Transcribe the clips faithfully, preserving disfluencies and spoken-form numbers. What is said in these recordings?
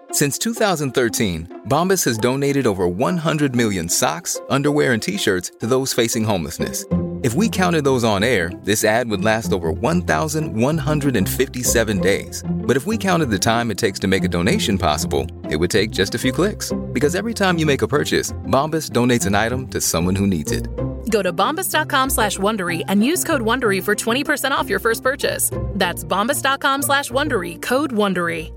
Since two thousand thirteen, Bombas has donated over one hundred million socks, underwear, and T-shirts to those facing homelessness. If we counted those on air, this ad would last over one thousand one hundred fifty-seven days. But if we counted the time it takes to make a donation possible, it would take just a few clicks. Because every time you make a purchase, Bombas donates an item to someone who needs it. Go to bombas.com slash Wondery and use code Wondery for twenty percent off your first purchase. That's bombas.com slash Wondery, code Wondery.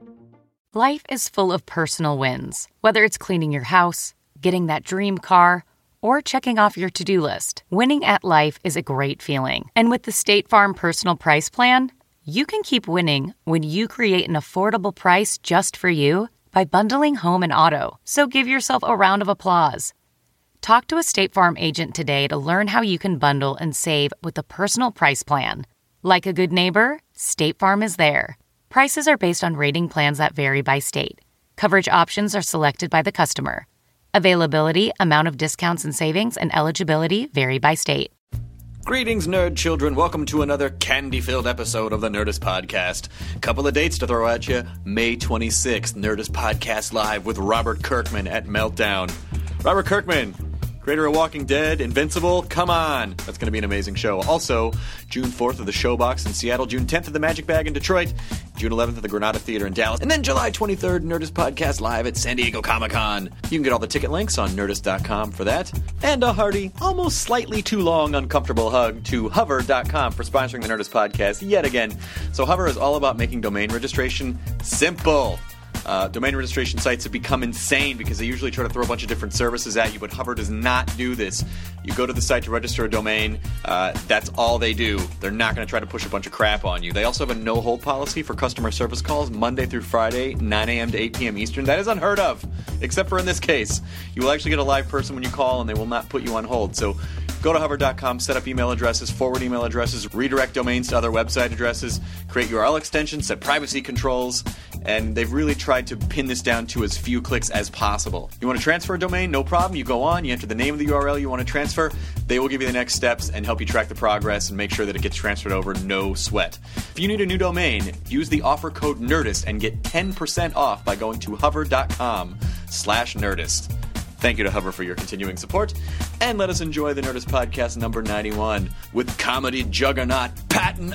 Life is full of personal wins. Whether it's cleaning your house, getting that dream car, or checking off your to-do list, winning at life is a great feeling. And with the State Farm Personal Price Plan, you can keep winning when you create an affordable price just for you by bundling home and auto. So give yourself a round of applause. Talk to a State Farm agent today to learn how you can bundle and save with the Personal Price Plan. Like a good neighbor, State Farm is there. Prices are based on rating plans that vary by state. Coverage options are selected by the customer. Availability, amount of discounts and savings, and eligibility vary by state. Greetings, nerd children. Welcome to another candy-filled episode of the Nerdist Podcast. Couple of dates to throw at you. May twenty-sixth, Nerdist Podcast Live with Robert Kirkman at Meltdown. Robert Kirkman, creator of Walking Dead, Invincible, come on. That's going to be an amazing show. Also, June fourth at the Showbox in Seattle, June tenth at the Magic Bag in Detroit, June eleventh at the Granada Theater in Dallas, and then July twenty-third, Nerdist Podcast Live at San Diego Comic-Con. You can get all the ticket links on nerdist dot com for that. And a hearty, almost slightly too long, uncomfortable hug to hover dot com for sponsoring the Nerdist Podcast yet again. So Hover is all about making domain registration simple. Uh, domain registration sites have become insane because they usually try to throw a bunch of different services at you, but Hover does not do this. You go to the site to register a domain, uh, that's all they do. They're not going to try to push a bunch of crap on you. They also have a no-hold policy for customer service calls Monday through Friday, nine a.m. to eight p.m. Eastern. That is unheard of, except for in this case. You will actually get a live person when you call, and they will not put you on hold. So go to hover dot com, set up email addresses, forward email addresses, redirect domains to other website addresses, create U R L extensions, set privacy controls, and they've really tried to pin this down to as few clicks as possible. You want to transfer a domain? No problem. You go on, you enter the name of the U R L you want to transfer. They will give you the next steps and help you track the progress and make sure that it gets transferred over, no sweat. If you need a new domain, use the offer code NERDIST and get ten percent off by going to hover dot com slash nerdist. Thank you to Hover for your continuing support, and let us enjoy the Nerdist Podcast number ninety-one with comedy juggernaut Patton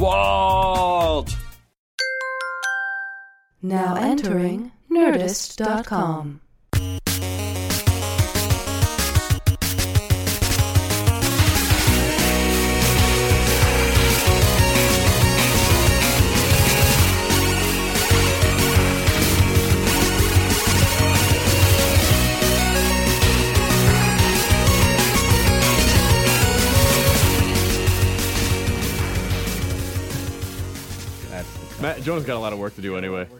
Oswalt. Now entering nerdist dot com. Matt, Jonah's got a lot of work to do anyway.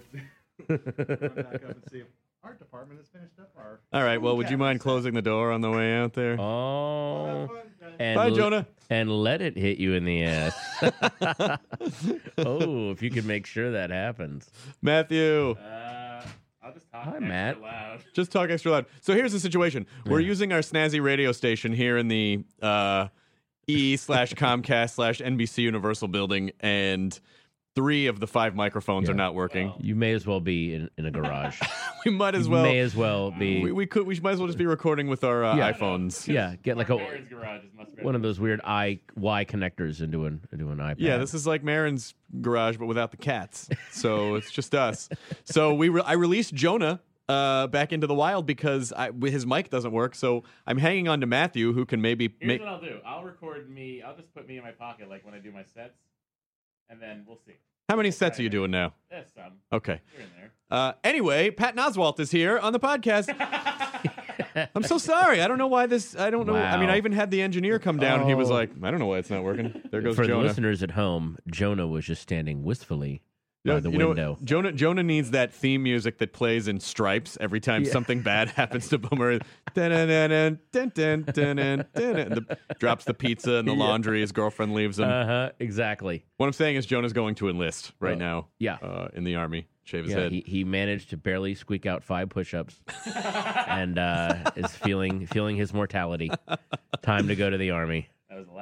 Art department is finished up. Our All right, well, would you mind closing the door on the way out there? Oh. And Bye, l- Jonah. And let it hit you in the ass. Oh, if you could make sure that happens. Matthew. Uh, I'll just talk Hi, extra Matt. loud. Just talk extra loud. So here's the situation. We're Yeah. using our snazzy radio station here in the uh, E slash Comcast slash N B C Universal building, and three of the five microphones Yeah. are not working. You may as well be in, in a garage. We might as You well. may as well be. We, we could. We might as well just be recording with our uh, Yeah. iPhones. yeah, get like Marin's a garage is much better. one of those weird I Y connectors into an into an iPad. Yeah, this is like Marin's garage, but without the cats. So it's just us. So we, re- I released Jonah uh, back into the wild because I, his mic doesn't work. So I'm hanging on to Matthew, who can maybe Here's make. what I'll do. I'll record me. I'll just put me in my pocket like when I do my sets, and then we'll see. How many sets are you doing now? There's some. Okay. Here and there. Uh, anyway, Patton Oswalt is here on the podcast. I'm so sorry. I don't know why this. I don't know. I mean, Wow. I even had the engineer come down, and he was Oh. like, "I don't know why it's not working." There goes For the Jonah. listeners at home, Jonah was just standing wistfully by You the know, window. Jonah Jonah needs that theme music that plays in Stripes every time Yeah. something bad happens to Boomer. Dun-dun-dun-dun, dun-dun, dun-dun, dun-dun. The- drops the pizza in the Yeah. laundry. His girlfriend leaves him. Uh huh. Exactly. What I'm saying is Jonah's going to enlist right Oh, now. yeah. uh, in the army. Shave his Yeah, head. he, he managed to barely squeak out five push-ups, and uh, is feeling feeling his mortality. Time to go to the army. That was the last time we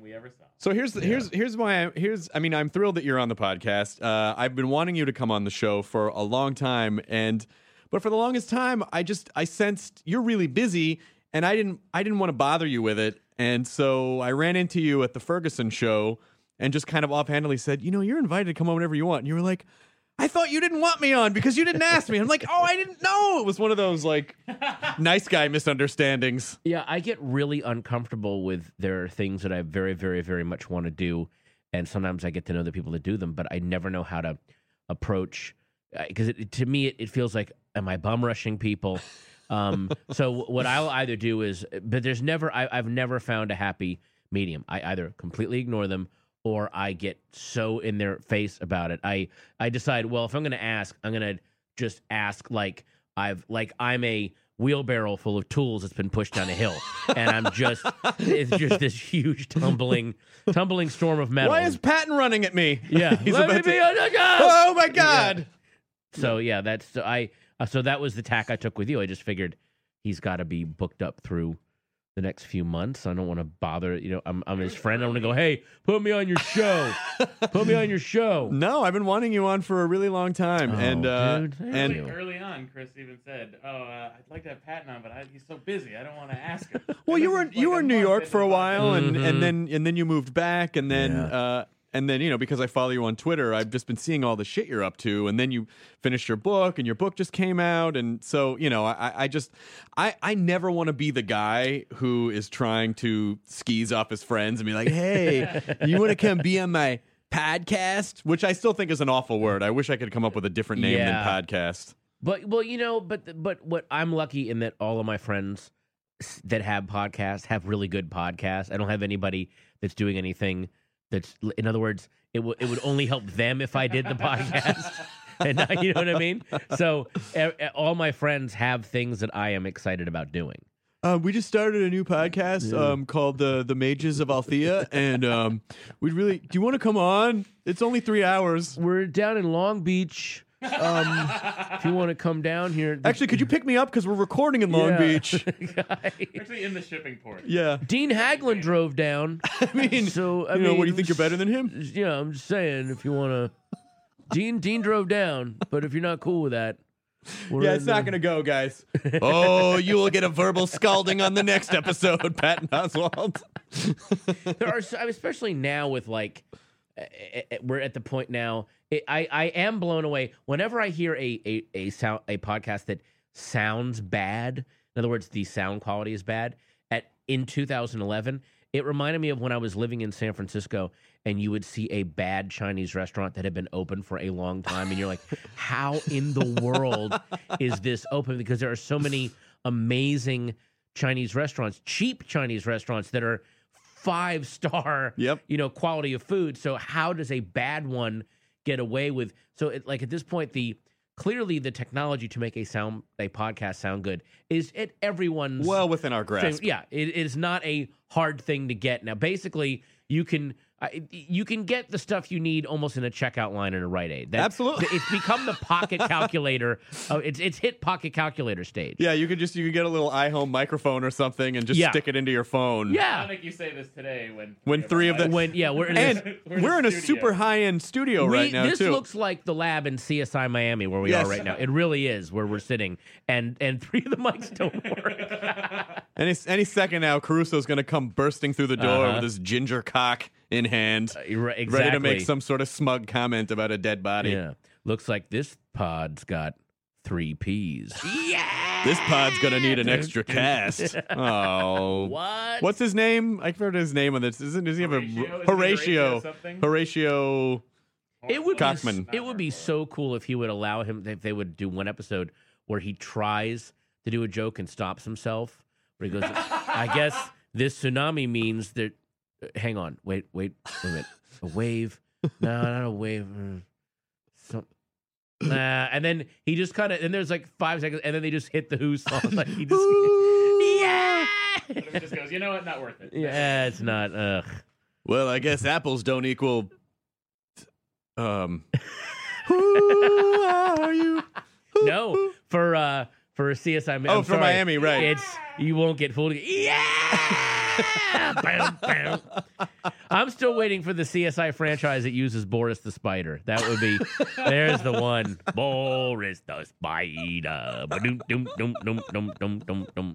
we ever saw. So here's the, here's here's why I, here's I mean I'm thrilled that you're on the podcast. Uh, I've been wanting you to come on the show for a long time, and but for the longest time I just I sensed you're really busy, and I didn't I didn't want to bother you with it, and so I ran into you at the Ferguson show and just kind of offhandedly said, you know, you're invited to come on whenever you want, and you were like, I thought you didn't want me on because you didn't ask me. I'm like, oh, I didn't know. It was one of those like nice guy misunderstandings. Yeah, I get really uncomfortable with there are things that I very, very, very much want to do, and sometimes I get to know the people that do them, but I never know how to approach because it, to me it, it feels like, am I bum rushing people? Um, so what I'll either do is, but there's never, I, I've never found a happy medium. I either completely ignore them, or I get so in their face about it. I I decide, well, if I'm going to ask, I'm going to just ask like I've like I'm a wheelbarrow full of tools that's been pushed down a hill, and I'm just it's just this huge tumbling tumbling storm of metal. Why is Patton running at me? Yeah, He's let me about be to- on the gas! Oh my God! Yeah. So yeah, that's so I uh, so that was the tack I took with you. I just figured he's got to be booked up through the next few months. I don't want to bother, you know, I'm, I'm his friend. I want to go, hey, put me on your show. Put me on your show. No, I've been wanting you on for a really long time, Oh, and uh, dude, thank and you. Early on, Chris even said, "Oh, uh, I'd like to have Patton on, but I, he's so busy. I don't want to ask him." well, And you this were is like you were a in New month York into for a the while, and Mhm. and then and then you moved back, and then Yeah. uh, and then you know because I follow you on Twitter, I've just been seeing all the shit you're up to, and then you finished your book, and your book just came out, and so you know I, I just I I never want to be the guy who is trying to skis off his friends and be like, hey, you want to come be on my podcast, which I still think is an awful word. I wish I could come up with a different name Yeah. than podcast. But well, you know, but but what I'm lucky in that all of my friends s- that have podcasts have really good podcasts. I don't have anybody that's doing anything that's, in other words, it would it would only help them if I did the podcast. And not- you know what I mean? So e- e- all my friends have things that I am excited about doing. Uh, we just started a new podcast um, called the the Mages of Althea, and um, we'd really. Do you want to come on? It's only three hours. We're down in Long Beach. Um, if you want to come down here, Actually, could you pick me up because we're recording in Long Yeah. Beach? Actually, in the shipping port. Yeah, Dean Haglund drove down. I mean, So I you know, mean, what do you think? You're better than him? Yeah, I'm just saying if you want to. Dean Dean drove down, but if you're not cool with that, we're Yeah, it's in not the- gonna go, guys. Oh, you will get a verbal scalding on the next episode, Patton Oswalt. There are, so- especially now with like, eh, eh, eh, we're at the point now. It, I I am blown away whenever I hear a a a sound a podcast that sounds bad. In other words, the sound quality is bad. At in two thousand eleven, it reminded me of when I was living in San Francisco, and you would see a bad Chinese restaurant that had been open for a long time, and you're like, how in the world is this open? Because there are so many amazing Chinese restaurants, cheap Chinese restaurants that are five star, Yep. you know, quality of food. So how does a bad one get away with? So it, like at this point, the clearly the technology to make a sound a podcast sound good is at everyone's Well within our grasp. yeah, it is not a hard thing to get. Now, basically, you can uh, you can get the stuff you need almost in a checkout line in a Rite Aid. That- Absolutely. it's become the pocket calculator. Uh, it's it's hit pocket calculator stage. Yeah, you could just you could get a little iHome microphone or something and just Yeah. stick it into your phone. I Yeah. think you say this today when When three of the When yeah, we're in and this, We're in we're a in a studio. super high end studio we- right now this too. looks like the lab in C S I Miami where we Yes. are right now. It really is where we're sitting, and and three of the mics don't work. Any any second now, Caruso's going to come bursting through the door Uh-huh. with his ginger cock in hand, Right, ready to exactly. make some sort of smug comment about a dead body. Yeah, looks like this pod's got three P's. Yeah. This pod's going to need an extra cast. Oh, What? what's his name? I forgot his name on this. Isn't does he have a Horatio? Isn't he Horatio? Horatio something? Horatio. It would Cockman. be it would be so cool if he would allow him if they would do one episode where he tries to do a joke and stops himself. Where he goes, I guess this tsunami means that. uh, hang on, wait, wait, wait a minute. A wave? No, not a wave. mm, Some, nah. And then he just kind of and there's like five seconds, and then they just hit the Who song. Like he just, yeah, But if it just goes, you know what? Not worth it. yeah. It's not. Ugh. Well, I guess apples don't equal. Um. Who are you? No, for uh for C S I. Oh, I'm for sorry. Miami, right. It's You won't get fooled. Yeah! Bam, bam. I'm still waiting for the C S I franchise that uses Boris the Spider. That would be, there's the one. Boris the Spider. Ba-dum, dum, dum, dum, dum, dum, dum, dum.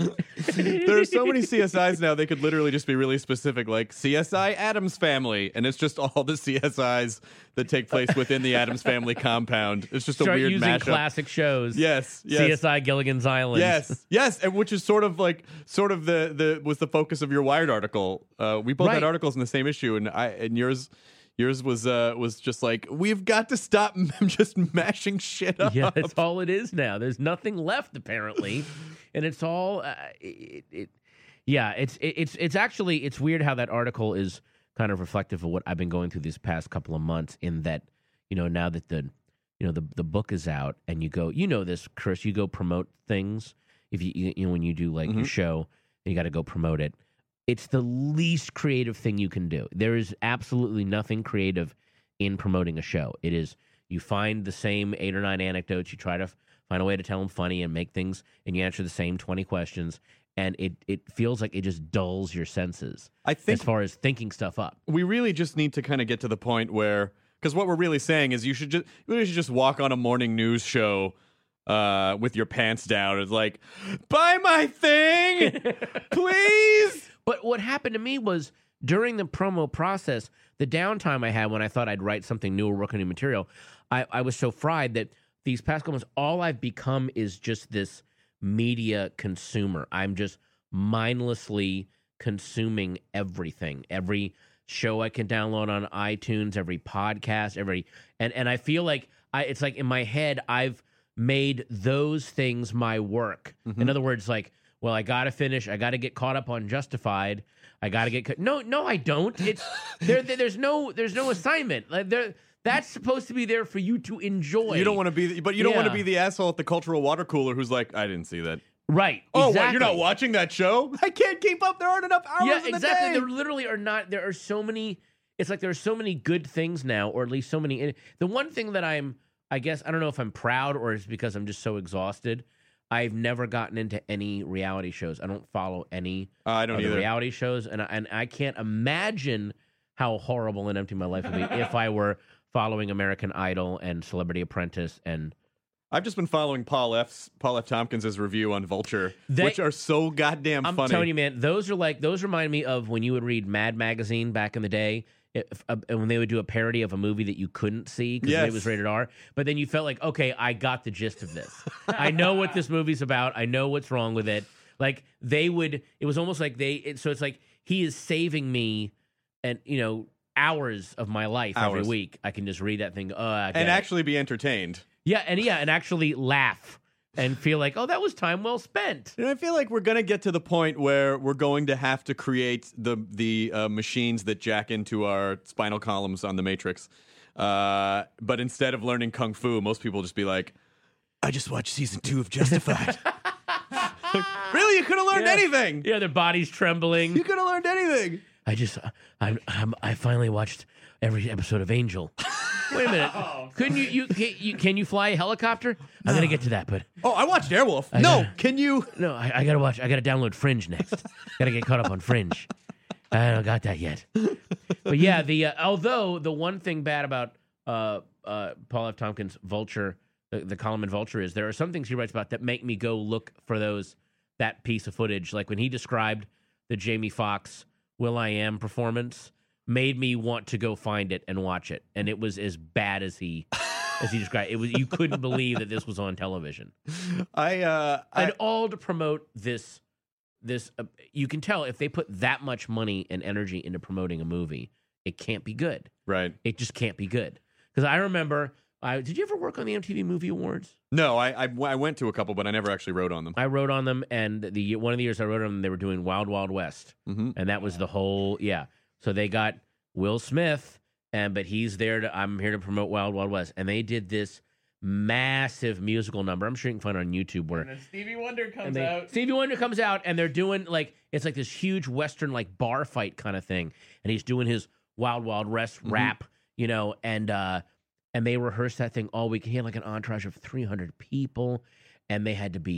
There are so many C S Is now, they could literally just be really specific, like C S I Addams Family, and it's just all the C S Is that take place within the Addams Family compound. It's just Start a weird using mashup. classic shows. Yes, yes. C S I Gilligan's Island. Yes, yes, and which is sort of like sort of the the was the focus of your Wired article. Uh, we both Right. had articles in the same issue, and I and yours yours was uh was just like, we've got to stop just mashing shit up. Yeah, that's all it is now. There's nothing left apparently, and it's all. Uh, it, it, yeah, it's it, it's it's actually it's weird how that article is kind of reflective of what I've been going through these past couple of months. In that, you know, now that the you know the the book is out, and you go, you know this, Chris, you go promote things. If you you know when you do like Mm-hmm. your show, you got to go promote it. It's the least creative thing you can do. There is absolutely nothing creative in promoting a show. It is you find the same eight or nine anecdotes, you try to f- find a way to tell them funny and make things, and you answer the same twenty questions, and it, it feels like it just dulls your senses I think as far as thinking stuff up. we really just need to kind of get to the point where, because what we're really saying is you should just you really should just walk on a morning news show uh, with your pants down. It's like, buy my thing, please. But what happened to me was during the promo process, the downtime I had when I thought I'd write something new or work on new material, I, I was so fried that these past couple months, all I've become is just this media consumer. I'm just mindlessly consuming everything, every show I can download on iTunes, every podcast, every and and I feel like I it's like in my head I've made those things my work. In other words, like, well, I got to finish. I got to get caught up on Justified. I got to get ca- no, no, I don't. It's there. there- There's no, there's no assignment. Like there, that's supposed to be there for you to enjoy. You don't want to be, but you don't want to Yeah. be the asshole at the cultural water cooler who's like, I didn't see that. right. Oh, exactly. what? You're not watching that show? I can't keep up. There aren't enough hours Yeah, in the exactly. day. There literally are not. There are so many. It's like there are so many good things now, or at least so many. The one thing that I'm, I guess, I don't know if I'm proud or it's because I'm just so exhausted. I've never gotten into any reality shows. I don't follow any Uh, I don't of the either. reality shows, and I, and I can't imagine how horrible and empty my life would be if I were following American Idol and Celebrity Apprentice and. I've just been following Paul F's Paul F. Tompkins' review on Vulture, They- which are so goddamn I'm funny. telling you, man, those are like those remind me of when you would read Mad Magazine back in the day, if, uh, when they would do a parody of a movie that you couldn't see because Yes. it was rated R. But then you felt like, okay, I got the gist of this. I know what this movie's about. I know what's wrong with it. Like they would, it was almost like they. It, so it's like he is saving me, and you know, hours of my life every Hours. week. I can just read that thing. Oh, I get and it. actually be entertained. yeah, and yeah, and actually laugh and feel like, oh, that was time well spent. And I feel like we're gonna get to the point where we're going to have to create the the uh, machines that jack into our spinal columns on the Matrix. Uh, but instead of learning kung fu, most people just be like, "I just watched season two of Justified." Like, really, you could have learned Yeah. anything. Yeah, their bodies trembling. You could have learned anything. I just, I, I'm, I finally watched every episode of Angel. Wait a minute, couldn't you, you, can you, can you fly a helicopter? I'm gonna get to that, but Oh, I watched Airwolf. I no, know. can you? no, I, I gotta watch. I gotta download Fringe next. Gotta get caught up on Fringe. I don't got that yet. But yeah, the uh, although the one thing bad about uh, uh, Paul F. Tompkins' Vulture, the, the column in Vulture, is there are some things he writes about that make me go look for those that piece of footage. Like when he described the Jamie Foxx Will.I.Am performance, made me want to go find it and watch it, and it was as bad as he as he described. It was you couldn't believe that this was on television, I uh, I, and all to promote this. This uh, you can tell if they put that much money and energy into promoting a movie, it can't be good. right. It just can't be good. Because I remember, I did you ever work on the M T V Movie Awards? No, I, I I went to a couple, but I never actually wrote on them. I wrote on them, and the one of the years I wrote on them, they were doing Wild Wild West, Mm-hmm. and that was the whole yeah. So they got Will Smith, and but he's there to I'm here to promote Wild Wild West, and they did this massive musical number. I'm sure you can find it on YouTube where And then Stevie Wonder comes and they, out. Stevie Wonder comes out, and they're doing like it's like this huge Western like bar fight kind of thing, and he's doing his Wild Wild West Mm-hmm. rap, you know, and uh, and they rehearsed that thing all week. He had like an entourage of three hundred people, and they had to be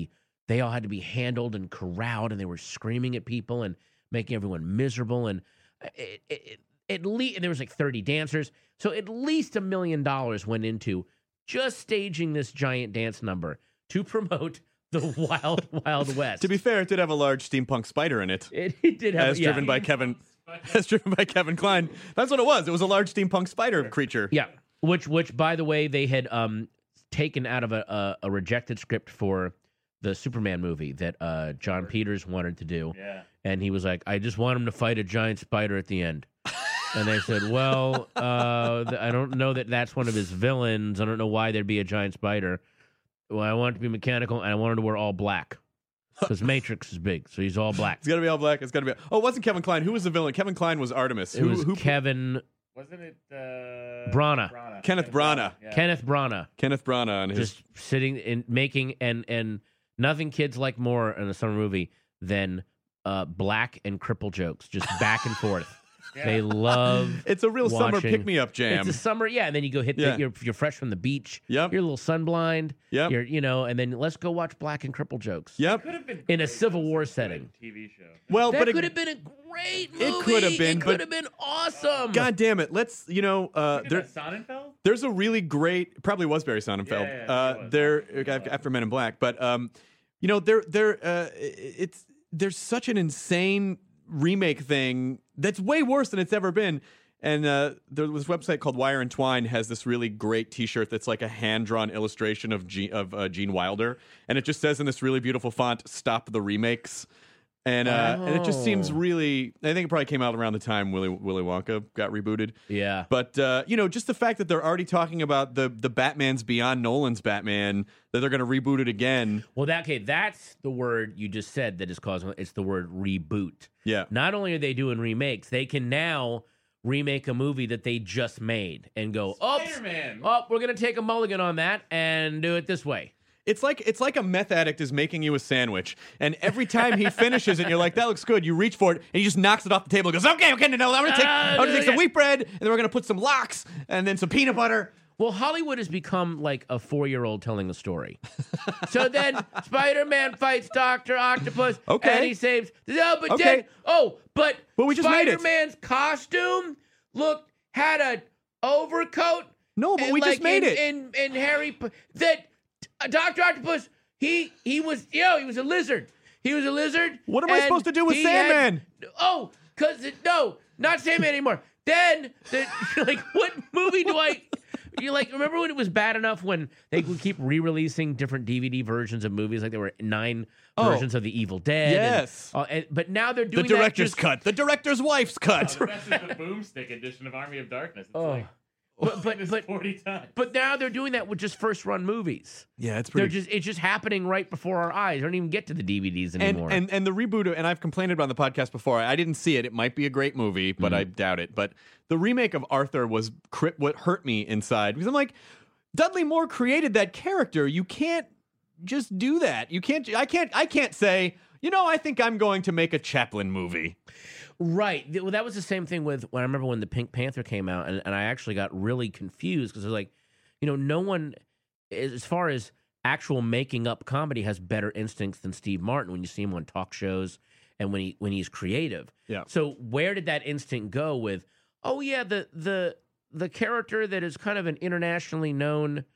they all had to be handled and corralled, and they were screaming at people and making everyone miserable. And it, it, at least, and there was like thirty dancers. So at least a million dollars went into just staging this giant dance number to promote the Wild Wild West. To be fair, it did have a large steampunk spider in it. It, it did have as yeah. driven by Kevin as driven by Kevin Kline. That's what it was. It was a large steampunk spider creature. Yeah. Which which by the way, they had um taken out of a, a, a rejected script for the Superman movie that uh, John Peters wanted to do. Yeah. And he was like, I just want him to fight a giant spider at the end. And they said, well, uh, th- I don't know that that's one of his villains. I don't know why there'd be a giant spider. Well, I want it to be mechanical, and I want him to wear all black. Because Matrix is big, so he's all black. It's got to be all black. It's got to be. Oh, it wasn't Kevin Kline. Who was the villain? Kevin Kline was Artemis. It who, was who, Kevin... Wasn't it uh, Branagh. Branagh. Kenneth Branagh. Yeah. Kenneth Branagh. Kenneth Branagh on his. Just sitting and making... And, and nothing kids like more in a summer movie than uh, black and cripple jokes. Just back and forth. Yeah. They love. It's a real summer watching- pick-me-up jam. It's a summer, yeah. And then you go hit. Yeah. The, you're you're fresh from the beach. Yep. You're a little sunblind. Yep. You're you know, and then let's go watch black and cripple jokes. Yep. Could have been In a great. Civil That's War a setting. good T V show. Well, That but could it, have been a great movie. It could have been, It but- could have been awesome. God damn it! Let's you know. Uh, Look at there, that Sonnenfeld? there's a really great. Probably was Barry Sonnenfeld. Yeah, yeah, uh, it was. there It was. after Men in Black, but um, you know, there there uh, it's there's such an insane remake thing that's way worse than it's ever been. And uh, there was this website called Wire and Twine has this really great T-shirt that's like a hand-drawn illustration of Gene, of uh, Gene Wilder, and it just says in this really beautiful font, "Stop the remakes." And uh, and it just seems Oh. really. I think it probably came out around the time Willy Willy Wonka got rebooted. Yeah. But uh, you know, just the fact that they're already talking about the the Batman's beyond Nolan's Batman, that they're going to reboot it again. Well, that okay, that's the word you just said that is causing. It's the word reboot. Yeah. Not only are they doing remakes, they can now remake a movie that they just made and go, oh, Spider-Man. oh, we're gonna take a mulligan on that and do it this way. It's like it's like a meth addict is making you a sandwich, and every time he finishes it, you're like, "That looks good." You reach for it, and he just knocks it off the table. and Goes, "Okay, okay, no, no, I'm gonna take, I'm gonna take some wheat bread, and then we're gonna put some lox, and then some peanut butter." Well, Hollywood has become like a four-year-old telling a story. So then Spider-Man fights Doctor Octopus, Okay. and he saves. No, but Okay. then oh, but, But we just made it. Spider-Man's costume looked had a overcoat. No, but and we just like made in, it. In in Harry P- that uh, Doctor Octopus he he was you know he was a lizard. He was a lizard. What am I and supposed to do with he had- Sandman? oh, cause it, no, not Sandman anymore. Then the like what movie do I? You like remember when it was bad enough when they would keep re-releasing different D V D versions of movies, like there were nine Oh. versions of The Evil Dead. and- Yes. uh, and- but now they're The doing that director's just- cut, the director's wife's cut. The best is the boomstick edition of Army of Darkness. It's Oh. like But but this but, forty times. but now they're doing that with just first run movies. Yeah, it's They're pretty. just it's just happening right before our eyes. They don't even get to the D V Ds and, anymore. and and the reboot, of- and I've complained about it on the podcast before. I didn't see it. It might be a great movie, but Mm-hmm. I doubt it. But the remake of Arthur was cri- what hurt me inside because I'm like, Dudley Moore created that character. You can't just do that. You can't. I can't. I can't say. You know, I think I'm going to make a Chaplin movie. Right. Th- Well, that was the same thing with when I remember when the Pink Panther came out, and, and I actually got really confused because I was like, you know, no one, as far as actual making up comedy, has better instincts than Steve Martin when you see him on talk shows and when he when he's creative. Yeah. So where did that instinct go with? Oh yeah, the the the character that is kind of an internationally known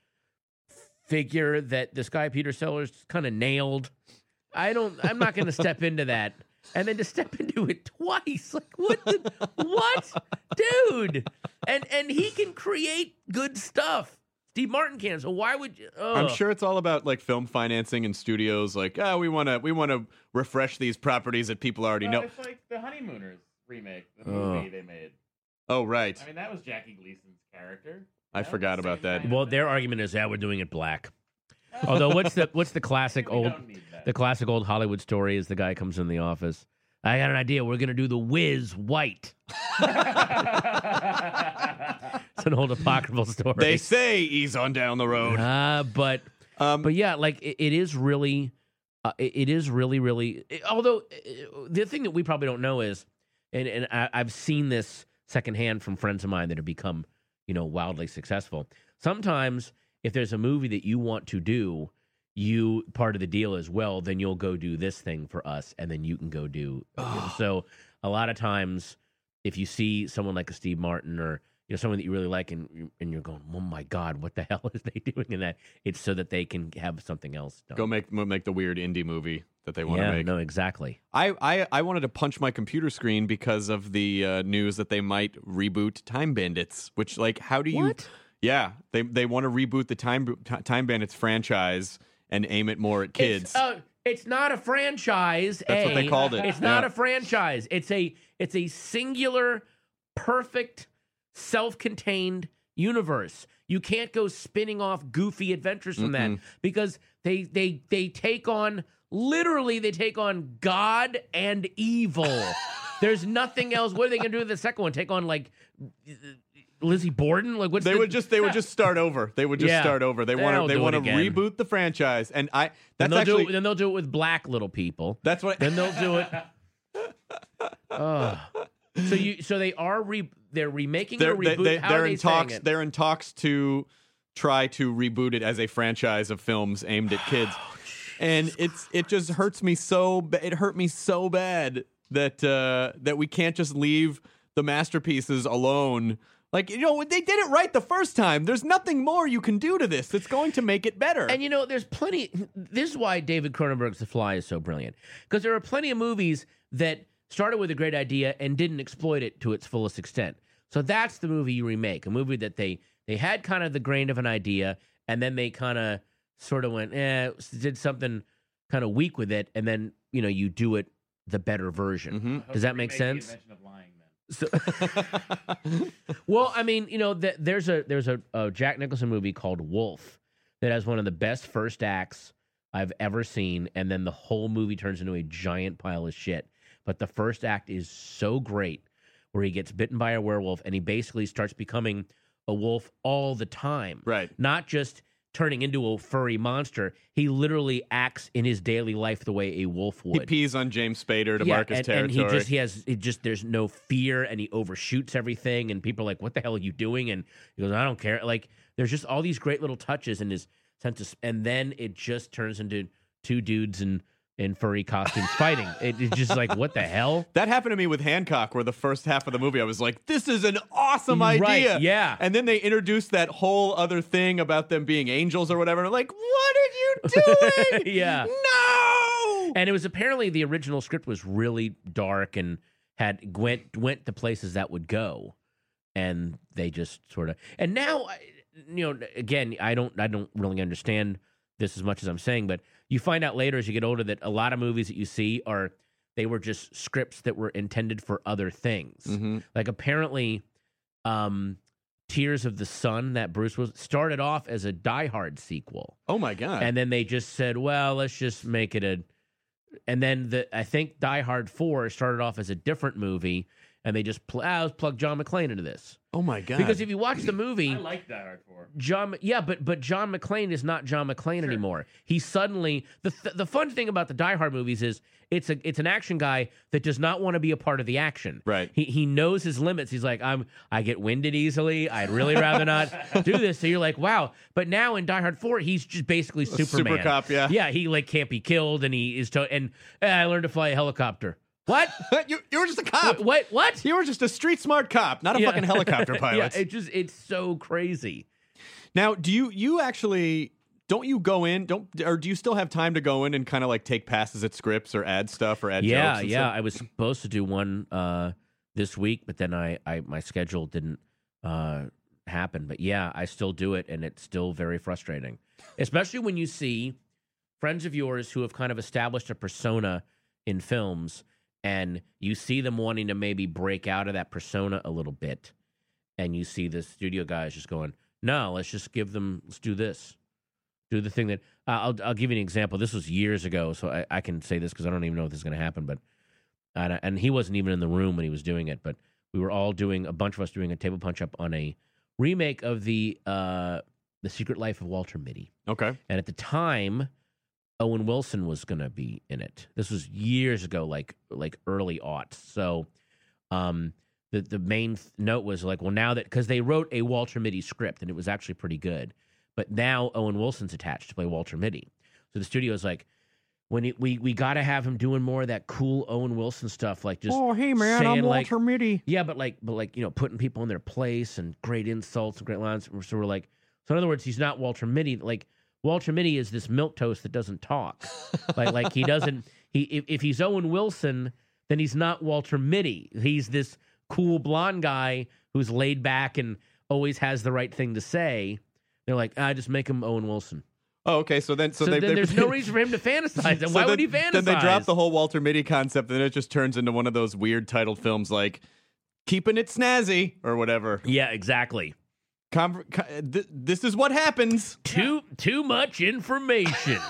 figure that this guy Peter Sellers kind of nailed. I don't. I'm not going to step into that. And then to step into it twice, like what? The, what, dude? And and he can create good stuff. Steve Martin can. So why would you? Oh. I'm sure it's all about like film financing and studios. Like, ah, we want to we want to refresh these properties that people already No, know. it's like the Honeymooners remake, the Oh. movie they made. Oh, right. I mean, that was Jackie Gleason's character. I That was forgot the about same that. kind of Well, thing. their argument is that we're doing it black. Although, what's the what's the classic We old don't need that. the classic old Hollywood story is the guy comes in the office. I got an idea. We're going to do the Wiz white. It's an old apocryphal story. They say ease on down the road. Uh, but Um, but yeah, like it, it is really, uh, it, it is really, really. It, although uh, the thing that we probably don't know is, and and I, I've seen this secondhand from friends of mine that have become, you know, wildly successful. Sometimes, if there's a movie that you want to do, you part of the deal is, well, then you'll go do this thing for us, and then you can go do. So a lot of times, if you see someone like a Steve Martin or you know someone that you really like, and you- and you're going, oh my God, what the hell is they doing in that? It's so that they can have something else done. Go make make the weird indie movie that they want to yeah, make. no, exactly. I, I, I wanted to punch my computer screen because of the uh, news that they might reboot Time Bandits. Which, like, how do you? What? Yeah, they they want to reboot the Time Time Bandits franchise and aim it more at kids. It's, uh, it's not a franchise. That's what A. they called it. It's not Yeah. a franchise. It's a it's a singular, perfect, self-contained universe. You can't go spinning off goofy adventures from that because they they they take on literally they take on God and evil. There's nothing else. What are they going to do with the second one? Take on like Lizzie Borden? Like what's They the, would just they would just start over. They would just Yeah. start over. They They'll want to they do it want to again. reboot the franchise, and I Then that's they'll actually do it, then they'll do it with black little people. that's what Then they'll do it. Oh. So you so they are re, they're remaking they're it or they, reboot. they, How they're are they in talks. saying it? They're in talks to try to reboot it as a franchise of films aimed at kids, Oh, and it's it just hurts me so ba- it hurt me so bad that uh, that we can't just leave the masterpieces alone. Like, you know, they did it right the first time. There's nothing more you can do to this that's going to make it better. And you know, there's plenty. This is why David Cronenberg's The Fly is so brilliant, because there are plenty of movies that started with a great idea and didn't exploit it to its fullest extent. So that's the movie you remake, a movie that they they had kind of the grain of an idea, and then they kind of sort of went, eh, did something kind of weak with it, and then you know you do it the better version. Mhm. Does that make Remake sense? The Invention of Lying, then. So, well, I mean, you know, th- there's a there's a, a Jack Nicholson movie called Wolf that has one of the best first acts I've ever seen, and then the whole movie turns into a giant pile of shit. But the first act is so great, where he gets bitten by a werewolf, and he basically starts becoming a wolf all the time, Right. Not just turning into a furry monster. He literally acts in his daily life the way a wolf would. He pees on James Spader to mark his and, territory. and he just he has it just there's no fear, and he overshoots everything, and people are like, what the hell are you doing? And he goes, I don't care. Like there's just all these great little touches in his sense of, and then it just turns into two dudes in in furry costumes fighting. It, it's just like, what the hell? That happened to me with Hancock, where the first half of the movie I was like, this is an awesome Right, idea. yeah. And then they introduced that whole other thing about them being angels or whatever. I'm like, what are you doing? Yeah. No! And it was apparently the original script was really dark and had went went to places that would go, and they just sort of. And now, I- you know, again, I don't I don't really understand this as much as I'm saying, but you find out later as you get older that a lot of movies that you see are they were just scripts that were intended for other things. Mhm. Like apparently, um, Tears of the Sun, that Bruce was started off as a Die Hard sequel. Oh my God. And then they just said, well, let's just make it a. And then the I think Die Hard four started off as a different movie, and they just pl- ah, let's plug John McClane into this. oh my God. Because if you watch the movie, I like Die Hard four. John, yeah, but but John McClane is not John McClane anymore. He suddenly the th- the fun thing about the Die Hard movies is it's a it's an action guy that does not want to be a part of the action. Right. He he knows his limits. He's like, I'm I get winded easily. I'd really rather not do this. So you're like, wow. But now in Die Hard four, he's just basically Superman. super cop, yeah. Yeah, he like can't be killed, and he is to- and eh, I learned to fly a helicopter. What? you, you were just a cop. What? What? You were just a street smart cop, not a Yeah. fucking helicopter pilot. Yeah, it just it's so crazy. Now, do you you actually don't you go in don't or do you still have time to go in and kind of like take passes at scripts or add stuff or add Yeah, jokes? and yeah. stuff? I was supposed to do one uh, this week, but then I, I my schedule didn't uh, happen. But yeah, I still do it, and it's still very frustrating, especially when you see friends of yours who have kind of established a persona in films, and you see them wanting to maybe break out of that persona a little bit, and you see the studio guys just going, "No, let's just give them. Let's do this." Do the thing that uh, I'll I'll give you an example. This was years ago, so I, I can say this because I don't even know if this is going to happen. But and, and he wasn't even in the room when he was doing it. But we were all doing a bunch of us doing a table punch up on a remake of the uh, the Secret Life of Walter Mitty. Okay. And at the time, Owen Wilson was going to be in it. This was years ago, like like early aughts. So um, the the main th- note was like, well, now that because they wrote a Walter Mitty script and it was actually pretty good. But now Owen Wilson's attached to play Walter Mitty. So the studio's like, when he, we we got to have him doing more of that cool Owen Wilson stuff, like just oh hey man, saying I'm like, Walter Mitty. Yeah, but like but like you know putting people in their place and great insults and great lines. So we're like, so in other words, he's not Walter Mitty. Like Walter Mitty is this milquetoast that doesn't talk. like like he doesn't he if, if he's Owen Wilson, then he's not Walter Mitty. He's this cool blonde guy who's laid back and always has the right thing to say. They're like, ah, just make him Owen Wilson. Oh, okay. So then, so, So they, then they, there's no reason for him to fantasize. And so why then, would he fantasize? Then they drop the whole Walter Mitty concept, and then it just turns into one of those weird titled films like "Keeping It Snazzy" or whatever. Yeah, exactly. Con- con- th- this is what happens. Too too much information.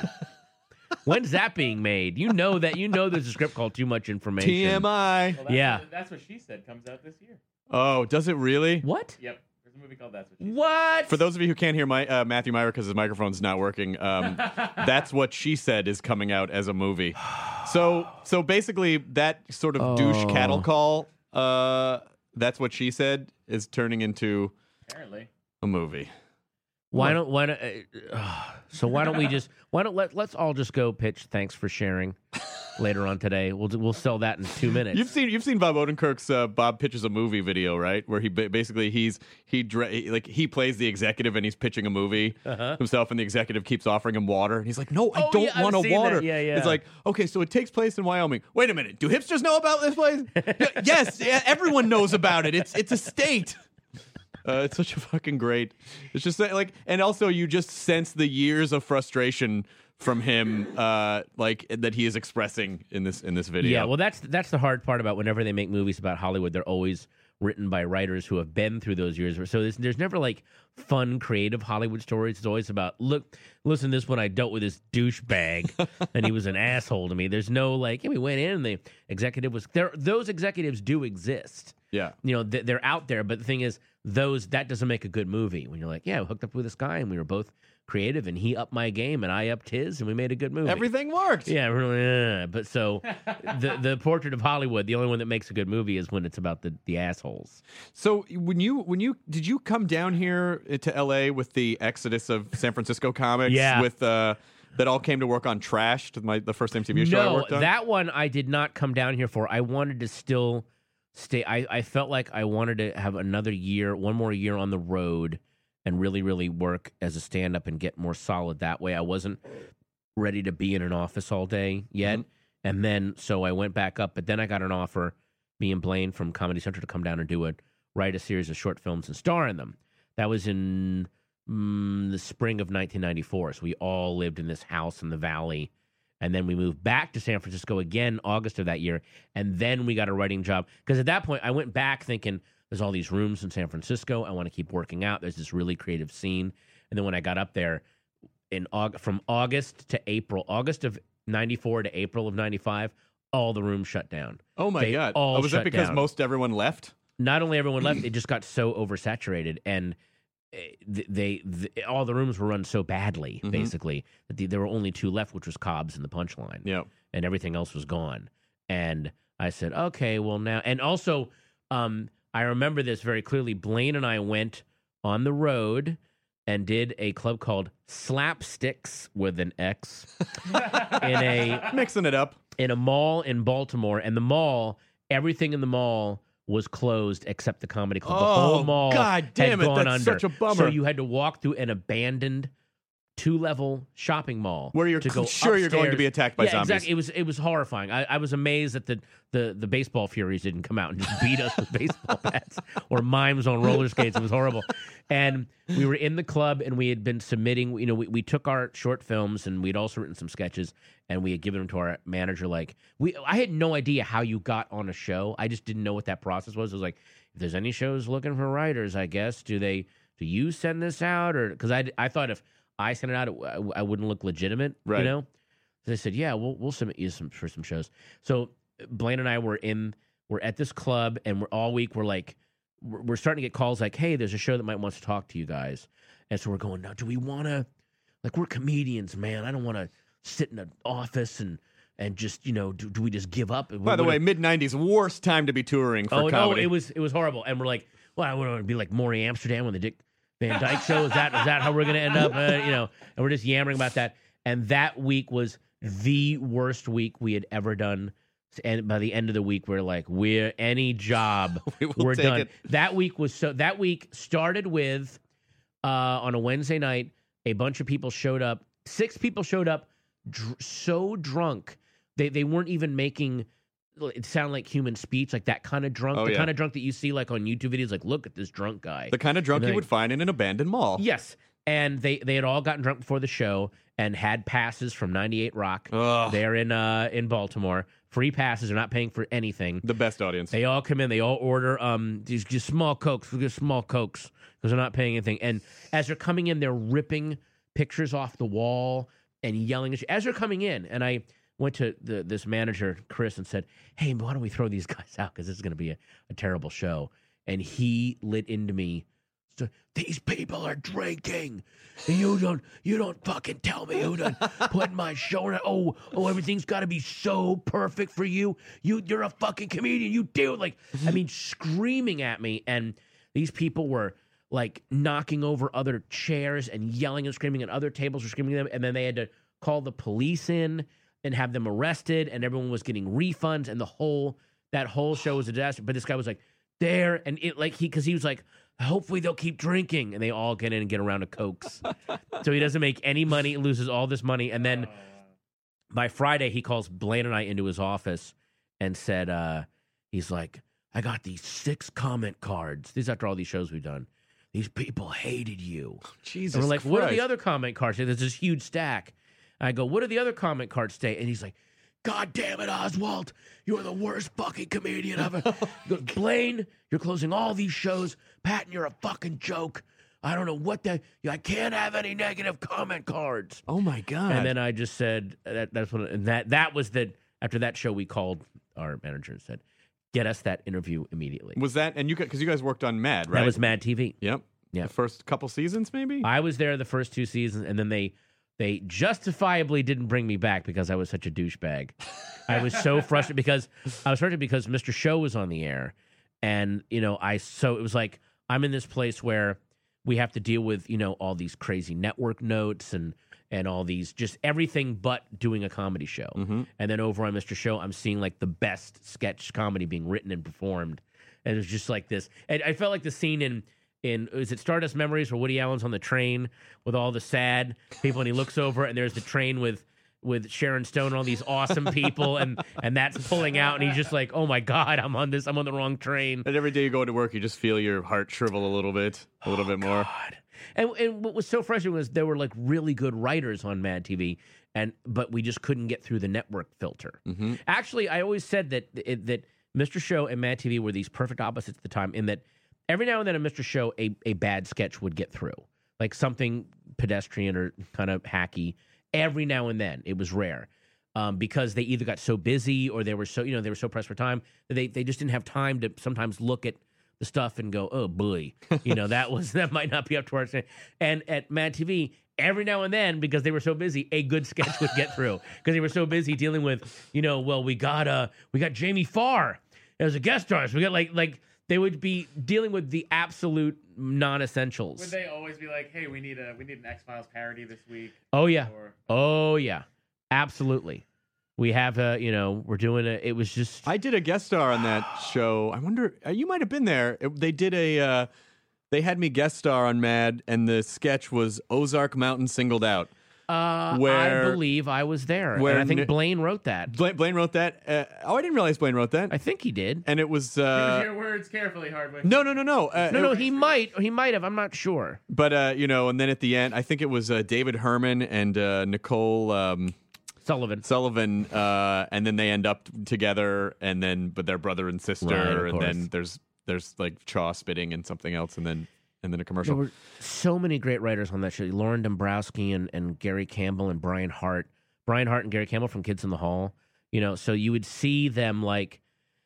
When's that being made? You know that you know there's a script called Too Much Information. T M I. Well, that's Yeah. What, that's what she said comes out this year. Oh, does it really? What? Yep. There's a movie called That's What She Said. What? For those of you who can't hear my, uh, Matthew Meyer because his microphone's not working, um, That's What She Said is coming out as a movie. So, so basically, that sort of douche Oh. cattle call, uh, That's What She Said, is turning into Apparently. a movie. Why don't why don't uh, so why don't we just why don't let let's all just go pitch thanks for sharing later on today. We'll we'll sell that in two minutes. You've seen you've seen Bob Odenkirk's uh, Bob Pitches a Movie video, right? Where he ba- basically he's he dra- he- like he plays the executive and he's pitching a movie Uh-huh. himself, and the executive keeps offering him water, and he's like, "No, I Oh, don't yeah, I've want a seen water." that. Yeah, yeah. It's like, okay, so it takes place in Wyoming. Wait a minute, do hipsters know about this place? Y- yes, yeah, everyone knows about it. It's it's a state. Uh, it's such a fucking great. It's just that, like, and also you just sense the years of frustration from him, uh, like that he is expressing in this in this video. Yeah, well, that's that's the hard part about whenever they make movies about Hollywood. They're always written by writers who have been through those years. So there's, there's never like fun, creative Hollywood stories. It's always about look, listen, this one I dealt with this douchebag, and he was an asshole to me. There's no like, yeah, we went in and the executive was there. Those executives do exist. yeah. You know, th- they're out there. But the thing is, those that doesn't make a good movie. When you're like, yeah, I hooked up with this guy, and we were both creative, and he upped my game, and I upped his, and we made a good movie. Everything worked. Yeah, really. Uh, but so the the portrait of Hollywood, the only one that makes a good movie is when it's about the, the assholes. So when you when you did you come down here to L A with the exodus of San Francisco comics? Yeah. With uh, that all came to work on Trashed, my the first M T V show I No, worked on. that one I did not come down here for. I wanted to still stay. I, I felt like I wanted to have another year, one more year on the road, and really, really work as a stand-up and get more solid that way. I wasn't ready to be in an office all day yet. Mm-hmm. And then, so I went back up, but then I got an offer, me and Blaine from Comedy Central, to come down and do it, write a series of short films and star in them. That was in mm, the spring of nineteen ninety-four. So we all lived in this house in the valley. And then we moved back to San Francisco again, August of that year. And then we got a writing job. Because at that point, I went back thinking, there's all these rooms in San Francisco. I want to keep working out. There's this really creative scene. And then when I got up there, in Aug- from August to April, August of ninety-four to April of ninety-five, all the rooms shut down. oh my They god! all Oh, was that shut because down. most everyone left? Not only everyone left, it just got so oversaturated. And eh, they, they all the rooms were run so badly, Mhm. basically, that the, there were only two left, which was Cobb's and the Punchline. Yeah. And everything else was gone. And I said, okay, well now, and also, um, I remember this very clearly. Blaine and I went on the road and did a club called Slapsticks with an X in a Mixing it up. in a mall in Baltimore. And the mall, everything in the mall was closed except the comedy club. The Oh, whole mall God damn had it, gone that's under. such a bummer. So you had to walk through an abandoned two-level shopping mall Where you're to go sure you're going to upstairs. be attacked by yeah, zombies. Exactly. It was it was horrifying. I, I was amazed that the, the the baseball furies didn't come out and just beat us with baseball bats or mimes on roller skates. It was horrible. And we were in the club and we had been submitting. You know, we, we took our short films and we'd also written some sketches and we had given them to our manager. Like we, I had no idea how you got on a show. I just didn't know what that process was. It was like, if there's any shows looking for writers, I guess do they do you send this out or because I I thought if I sent it out, it, I wouldn't look legitimate, Right. you know? So they said, yeah, we'll we'll submit you some for some shows. So Blaine and I were in, we're at this club, and we're all week, we're like, we're, we're starting to get calls like, hey, there's a show that might want to talk to you guys. And so we're going, now, do we want to, like, we're comedians, man. I don't want to sit in an office and and just, you know, do, do we just give up? By the way, mid nineties, worst time to be touring for oh, comedy. no, it was, it was horrible. And we're like, well, I want to be like Maury Amsterdam when the Dick Van Dyke show. Is that is that how we're going to end up? Uh, you know, and we're just yammering about that. And that week was the worst week we had ever done. And by the end of the week, we're like, we're any job, We will we're take done. it. That week was so. That week started with uh, on a Wednesday night. A bunch of people showed up. Six people showed up, dr- so drunk they they weren't even making it sound like human speech, like that kind of drunk, Oh, the yeah. kind of drunk that you see like on YouTube videos. Like, look at this drunk guy. The kind of drunk And you they- would find in an abandoned mall. Yes. And they, they had all gotten drunk before the show and had passes from ninety-eight Rock. Ugh. They're in uh, in Baltimore. Free passes. They're not paying for anything. The best audience. They all come in. They all order um these just small cokes. We get small cokes because they're not paying anything. And as they're coming in, they're ripping pictures off the wall and yelling at you as they're coming in. And I went to the this manager Chris and said, "Hey, why don't we throw these guys out because this is going to be a, a terrible show." And he lit into me. So, these people are drinking. And you don't you don't fucking tell me who to put in my show. And, oh, oh, everything's got to be so perfect for you. You you're a fucking comedian. You do like I mean screaming at me, and these people were like knocking over other chairs and yelling and screaming, and other tables were screaming at them, and then they had to call the police in and have them arrested, and everyone was getting refunds, and the whole that whole show was a disaster. But this guy was like there, and it like he because he was like, hopefully they'll keep drinking, and they all get in and get around to cokes. So he doesn't make any money, loses all this money, and then by Friday he calls Blaine and I into his office and said, uh, he's like, I got these six comment cards. These after all these shows we've done. These people hated you. Jesus And we're like, Christ. what are the other comment cards? There's this huge stack. I go, what are the other comment cards say? And he's like, God damn it, Oswald. You're the worst fucking comedian ever. He goes, Blaine, you're closing all these shows. Patton, you're a fucking joke. I don't know what the... I can't have any negative comment cards. Oh, my God. And then I just said, that, that's what... And that, that was the... After that show, we called our manager and said, get us that interview immediately. Was that... And you... Because you guys worked on Mad, right? That was Mad T V. Yep. Yeah. The first couple seasons, maybe? I was there the first two seasons, and then they they justifiably didn't bring me back because I was such a douchebag. I was so frustrated because I was frustrated because Mister Show was on the air, and you know I so it was like I'm in this place where we have to deal with you know all these crazy network notes and and all these just everything but doing a comedy show. Mm-hmm. And then over on Mister Show, I'm seeing like the best sketch comedy being written and performed, and it was just like this. And I felt like the scene in. In is it Stardust Memories where Woody Allen's on the train with all the sad people and he looks over and there's the train with with Sharon Stone and all these awesome people and and that's pulling out and he's just like, oh my God, I'm on this I'm on the wrong train. And every day you go to work, you just feel your heart shrivel a little bit, a little Oh, bit more. God. And and what was so frustrating was there were like really good writers on Mad T V and but we just couldn't get through the network filter. Mm-hmm. Actually, I always said that it, that Mister Show and Mad T V were these perfect opposites at the time in that every now and then on Mister Show, a, a bad sketch would get through, like something pedestrian or kind of hacky. Every now and then, it was rare um, because they either got so busy or they were so you know they were so pressed for time that they they just didn't have time to sometimes look at the stuff and go, oh boy, you know that was that might not be up to our standard. And at Mad T V, every now and then, because they were so busy, a good sketch would get through because they were so busy dealing with you know well we got uh we got Jamie Farr as a guest star, so we got like like. They would be dealing with the absolute non-essentials. Would they always be like, "Hey, we need a we need an X-Files parody this week"? Oh yeah, Or, oh yeah, absolutely. We have a, you know, we're doing a. It was just. I did a guest star on that show. I wonder, uh, you might have been there. It- they did a, uh, they had me guest star on Mad, and the sketch was Ozark Mountain Singled Out. Uh, where- I believe I was there, where and I think Ni- Blaine wrote that. Blaine, Blaine wrote that. Uh, oh, I didn't realize Blaine wrote that. I think he did. And it was, Use uh, your words carefully, Hardwick. no, no, no, no. Uh, No, no, it- he might. He might have. I'm not sure. But, uh, you know, and then at the end, I think it was uh, David Herman and uh, Nicole um, Sullivan. Sullivan, uh, and then they end up together, and then, but they're brother and sister, Right, of and then course. there's, there's like Chaw spitting and something else, and then, and then a There commercial. were so many great writers on that show. Lauren Dombrowski and, and Gary Campbell and Brian Hart. Brian Hart and Gary Campbell from Kids in the Hall. You know, so you would see them like.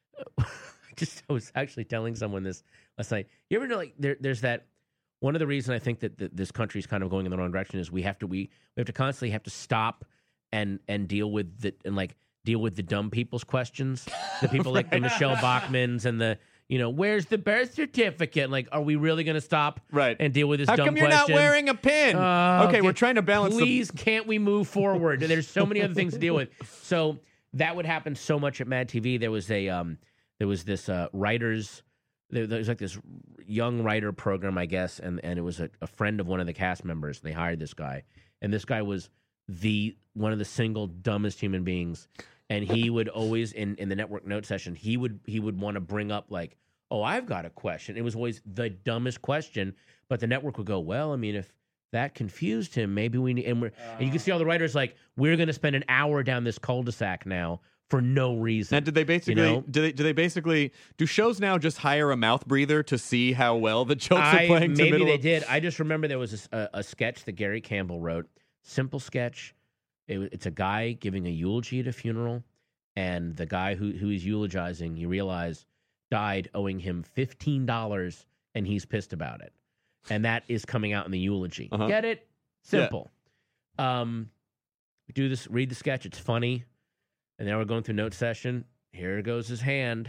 just I was actually telling someone this last night. You ever know like there, there's that one of the reasons I think that th- this country is kind of going in the wrong direction is we have to we we have to constantly have to stop and and deal with the and like deal with the dumb people's questions. The people like the Michelle Bachmans and the. You know, where's the birth certificate? Like, are we really going to stop Right. and deal with this How dumb come you're question? not wearing a pin? Uh, okay, we're trying to balance. Please, the... can't we move forward? There's so many other things to deal with. So that would happen so much at Mad T V. There was a, um, there was this uh, writers. There, there was like this young writer program, I guess, and and it was a, a friend of one of the cast members. And they hired this guy, and this guy was the one of the single dumbest human beings. And he would always in in the network note session, he would he would want to bring up like, oh, I've got a question. It was always the dumbest question, but the network would go, well, I mean, if that confused him, maybe we need, and, we're, uh, and you can see all the writers like, we're going to spend an hour down this cul-de-sac now for no reason. Now, did they basically, you know? do they, do they basically, do shows now just hire a mouth breather to see how well the jokes I, are playing? Maybe to they of... did. I just remember there was a, a, a sketch that Gary Campbell wrote, simple sketch. It, it's a guy giving a eulogy at a funeral, and the guy who, who he's eulogizing, you realize, died owing him fifteen dollars, and he's pissed about it. And that is coming out in the eulogy. Uh-huh. Get it? Simple. Yeah. Um, do this, read the sketch. It's funny. And then we're going through note session. Here goes his hand.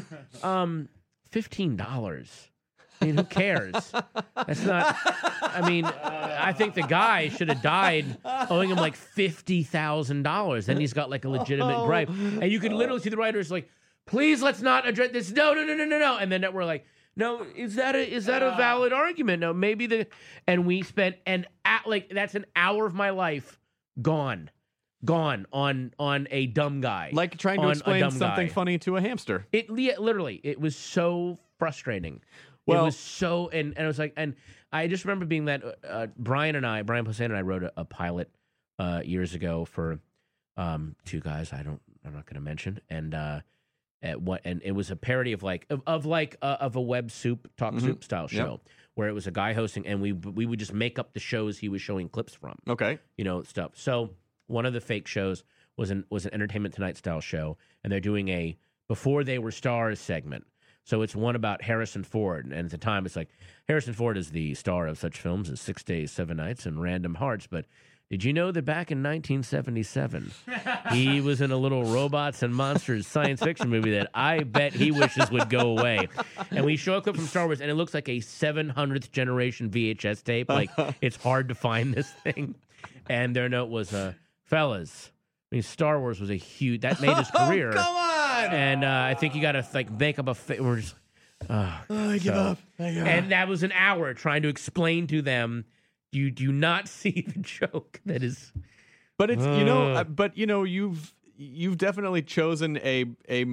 Um, fifteen dollars. I mean, who cares? That's not, I mean, uh, I think the guy should have died owing him like fifty thousand dollars. Then he's got like a legitimate gripe. And you could literally see the writers like, please, let's not address this. No, no, no, no, no, no. And then we're like, no, is that a is that a valid argument? No, maybe the and we spent an like that's an hour of my life gone, gone on on a dumb guy, like trying to explain something guy. funny to a hamster. It literally, it was so frustrating. Well, it was so and and I was like, and I just remember being that uh, Brian and I, Brian Posehn and I wrote a, a pilot uh, years ago for um, two guys I don't I'm not going to mention and. Uh, At what and it was a parody of like of, of like uh, of a web soup talk mm-hmm. soup style show yep. where it was a guy hosting and we we would just make up the shows he was showing clips from. Okay, you know stuff. So one of the fake shows was an was an Entertainment Tonight style show, and they're doing a before they were stars segment. So it's one about Harrison Ford, and at the time it's like Harrison Ford is the star of such films as Six Days, Seven Nights, and Random Hearts, but. Did you know that back in nineteen seventy-seven, he was in a little robots and monsters science fiction movie that I bet he wishes would go away? And we show a clip from Star Wars, and it looks like a seven hundredth generation V H S tape. Like, it's hard to find this thing. And their note was, uh, fellas, I mean, Star Wars was a huge, that made his career. Oh, come on! And uh, I think you got to, like, make up a, fa- we're just, uh, oh, I give so. up. I give and up. that was an hour trying to explain to them you do not see the joke that is, but it's you know, uh, but you know, you've you've definitely chosen a a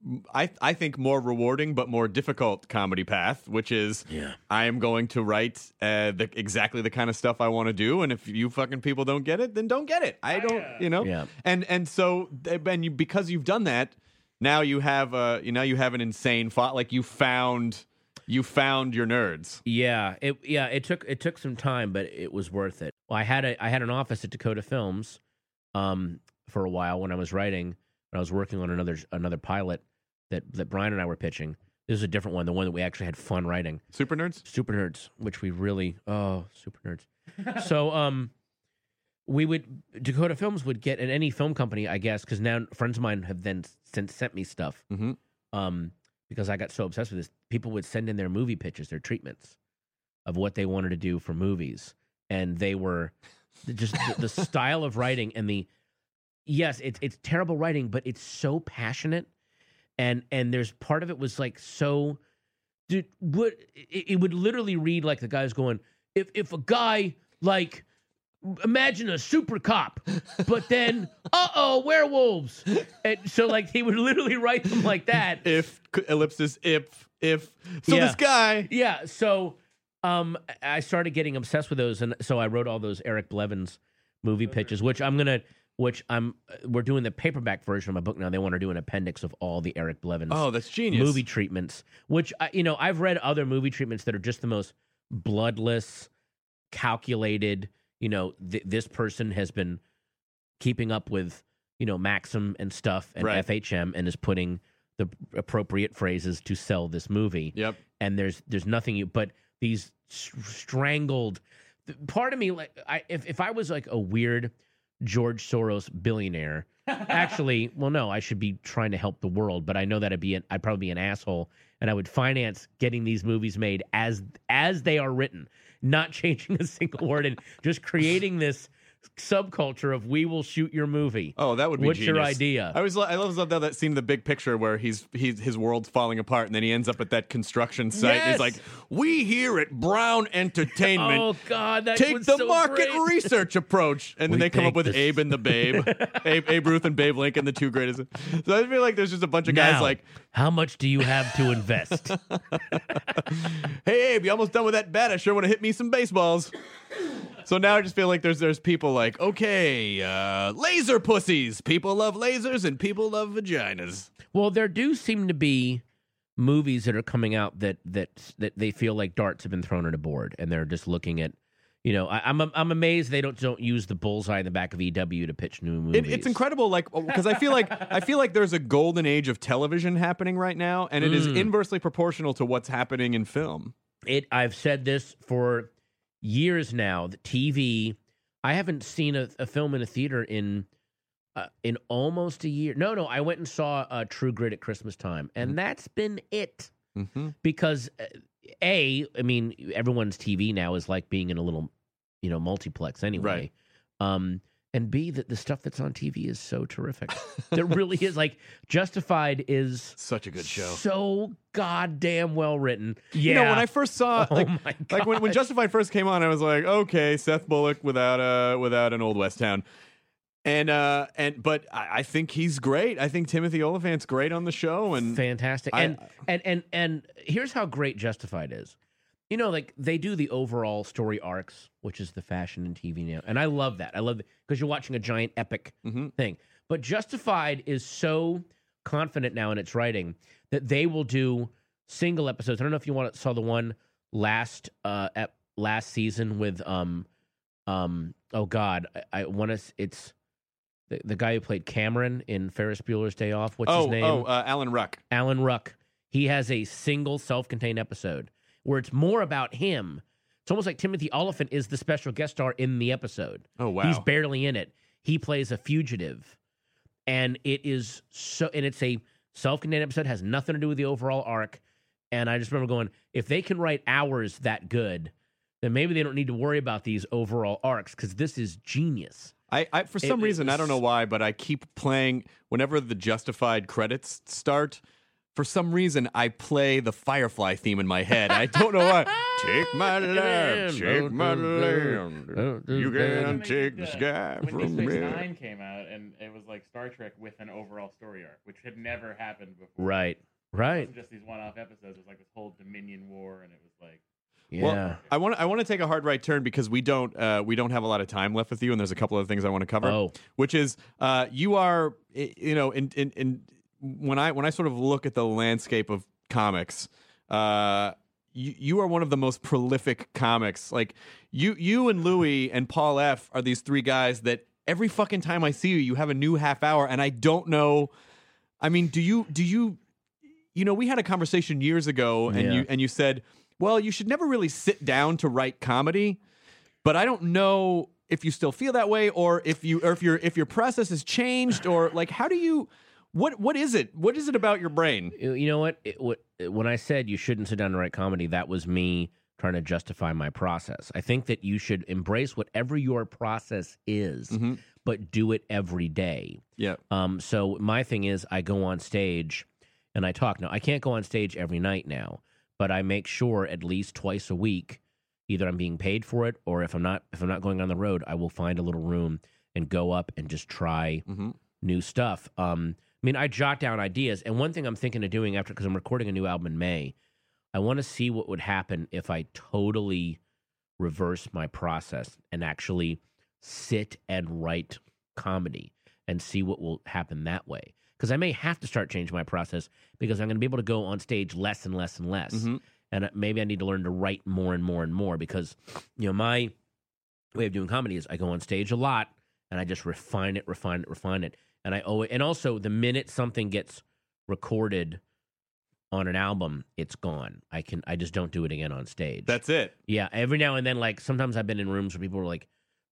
I I think more rewarding but more difficult comedy path, which is yeah. I am going to write uh, the exactly the kind of stuff I want to do, and if you fucking people don't get it, then don't get it. I don't, you know, yeah. and and so and you because you've done that, now you have a you know you have an insane thought like you found. You found your nerds. Yeah, it yeah it took it took some time, but it was worth it. Well, I had a I had an office at Dakota Films, um, for a while when I was writing. When I was working on another another pilot that that Brian and I were pitching. This is a different one, the one that we actually had fun writing. Super Nerds. Super Nerds, which we really oh super nerds. so um, we would Dakota Films would get, and any film company, I guess, because now friends of mine have then since sent me stuff. Mm-hmm. Um. Because I got so obsessed with this, people would send in their movie pitches, their treatments of what they wanted to do for movies. And they were just the, the style of writing and the, yes, it's it's terrible writing, but it's so passionate. And and there's part of it was like so, dude, what, it, it would literally read like the guy's going, if if a guy like, imagine a super cop, but then, uh-oh, werewolves. And so, like, he would literally write them like that. If, ellipsis, if, if. So yeah. this guy. Yeah, so um, I started getting obsessed with those, and so I wrote all those Eric Blevins movie pitches, which I'm going to, which I'm, we're doing the paperback version of my book now. They want to do an appendix of all the Eric Blevins oh, that's genius. movie treatments, which, I, you know, I've read other movie treatments that are just the most bloodless, calculated. You know, th- this person has been keeping up with, you know, Maxim and stuff and right. F H M and is putting the appropriate phrases to sell this movie. Yep. And there's there's nothing you but these strangled. Part of me, like, I if if I was like a weird George Soros billionaire Actually, well, no, I should be trying to help the world, but I know that I'd be an, I'd probably be an asshole, and I would finance getting these movies made as as they are written, not changing a single word, and just creating this subculture of we will shoot your movie. Oh, that would be What's genius. your idea? I was I love that, that scene in the big picture where he's he's his world's falling apart, and then he ends up at that construction site. And Yes! he's like, "We here at Brown Entertainment Oh God, that take was the so market great. research approach," and then We they come up think with this- Abe and the Babe, Abe, Abe Ruth and Babe Lincoln, the two greatest. So I feel like there's just a bunch of guys Now, like, how much do you have to invest? "Hey Abe, you almost done with that bat? I sure want to hit me some baseballs." So now I just feel like there's there's people like, okay, uh, laser pussies. People love lasers and people love vaginas. Well, there do seem to be movies that are coming out that that that they feel like darts have been thrown at a board, and they're just looking at, you know, I, I'm I'm amazed they don't don't use the bullseye in the back of E W to pitch new movies. It, it's incredible, like because I feel like I feel like there's a golden age of television happening right now, and it is Mm. inversely proportional to what's happening in film. It. I've said this for years now. The T V. I haven't seen a, a film in a theater in uh, in almost a year. No, no. I went and saw uh, True Grit at Christmas time, and Mm-hmm. that's been it. Mm-hmm. Because uh, a, I mean, everyone's T V now is like being in a little, you know, multiplex anyway. Right. Um, and B, that the stuff that's on T V is so terrific. There really is. Like, Justified is Such a good show. so goddamn well written. Yeah. You know, when I first saw, Oh like, my like when, when gosh. Justified first came on, I was like, okay, Seth Bullock without uh without an old West Town, and uh and but I, I think he's great. I think Timothy Olyphant's great on the show, and fantastic. I- and and and and here's how great Justified is. You know, like they do the overall story arcs, which is the fashion in T V now, and I love that. I love it because you're watching a giant epic Mhm. thing. But Justified is so confident now in its writing that they will do single episodes. I don't know if you want saw the one last uh ep, last season with um um oh God, I, I want to. It's the, the guy who played Cameron in Ferris Bueller's Day Off. What's oh his name? oh uh, Alan Ruck. Alan Ruck. He has a single self-contained episode where it's more about him. It's almost like Timothy Olyphant is the special guest star in the episode. Oh wow, He's barely in it. He plays a fugitive. And it is so, and it's a self-contained episode, has nothing to do with the overall arc. And I just remember going, if they can write hours that good, then maybe they don't need to worry about these overall arcs because this is genius. I, I for some It- reason I don't know it's- why, but I keep playing whenever the Justified credits start. For some reason, I play the Firefly theme in my head. I don't know why. Take my land, take my land. You can't take the sky When from Deep Space me. Nine came out, and it was like Star Trek with an overall story arc, which had never happened before. Right, It right. wasn't just these one-off episodes. It was like this whole Dominion War, and it was like, Yeah. Well, I want to I want to take a hard right turn because we don't uh, we don't have a lot of time left with you, and there's a couple of things I want to cover. Oh. Which is uh, you are i- you know in, in in when I when I sort of look at the landscape of comics, uh, you you are one of the most prolific comics. Like you you and Louis and Paul F are these three guys that every fucking time I see you, you have a new half hour, and I don't know. I mean, do you do you you know we had a conversation years ago, and Yeah. you and you said, well, you should never really sit down to write comedy, but I don't know if you still feel that way, or if you, or if your, if your process has changed, or like, how do you, what, what is it? What is it about your brain? You you know what? It, what? When I said you shouldn't sit down and write comedy, that was me trying to justify my process. I think that you should embrace whatever your process is, Mhm. but do it every day. Yeah. Um, so my thing is, I go on stage and I talk. Now, I can't go on stage every night now, but I make sure at least twice a week, either I'm being paid for it, or if I'm not, if I'm not going on the road, I will find a little room and go up and just try Mm-hmm. new stuff. Um, I mean, I jot down ideas, and one thing I'm thinking of doing after, because I'm recording a new album in May, I want to see what would happen if I totally reverse my process and actually sit and write comedy and see what will happen that way. Because I may have to start changing my process because I'm going to be able to go on stage less and less and less. Mhm. And maybe I need to learn to write more and more and more because, you know, my way of doing comedy is I go on stage a lot and I just refine it, refine it, refine it. And I owe it. And also, the minute something gets recorded on an album, it's gone. I can, I just don't do it again on stage. That's it. Yeah, every now and then, like sometimes I've been in rooms where people are like,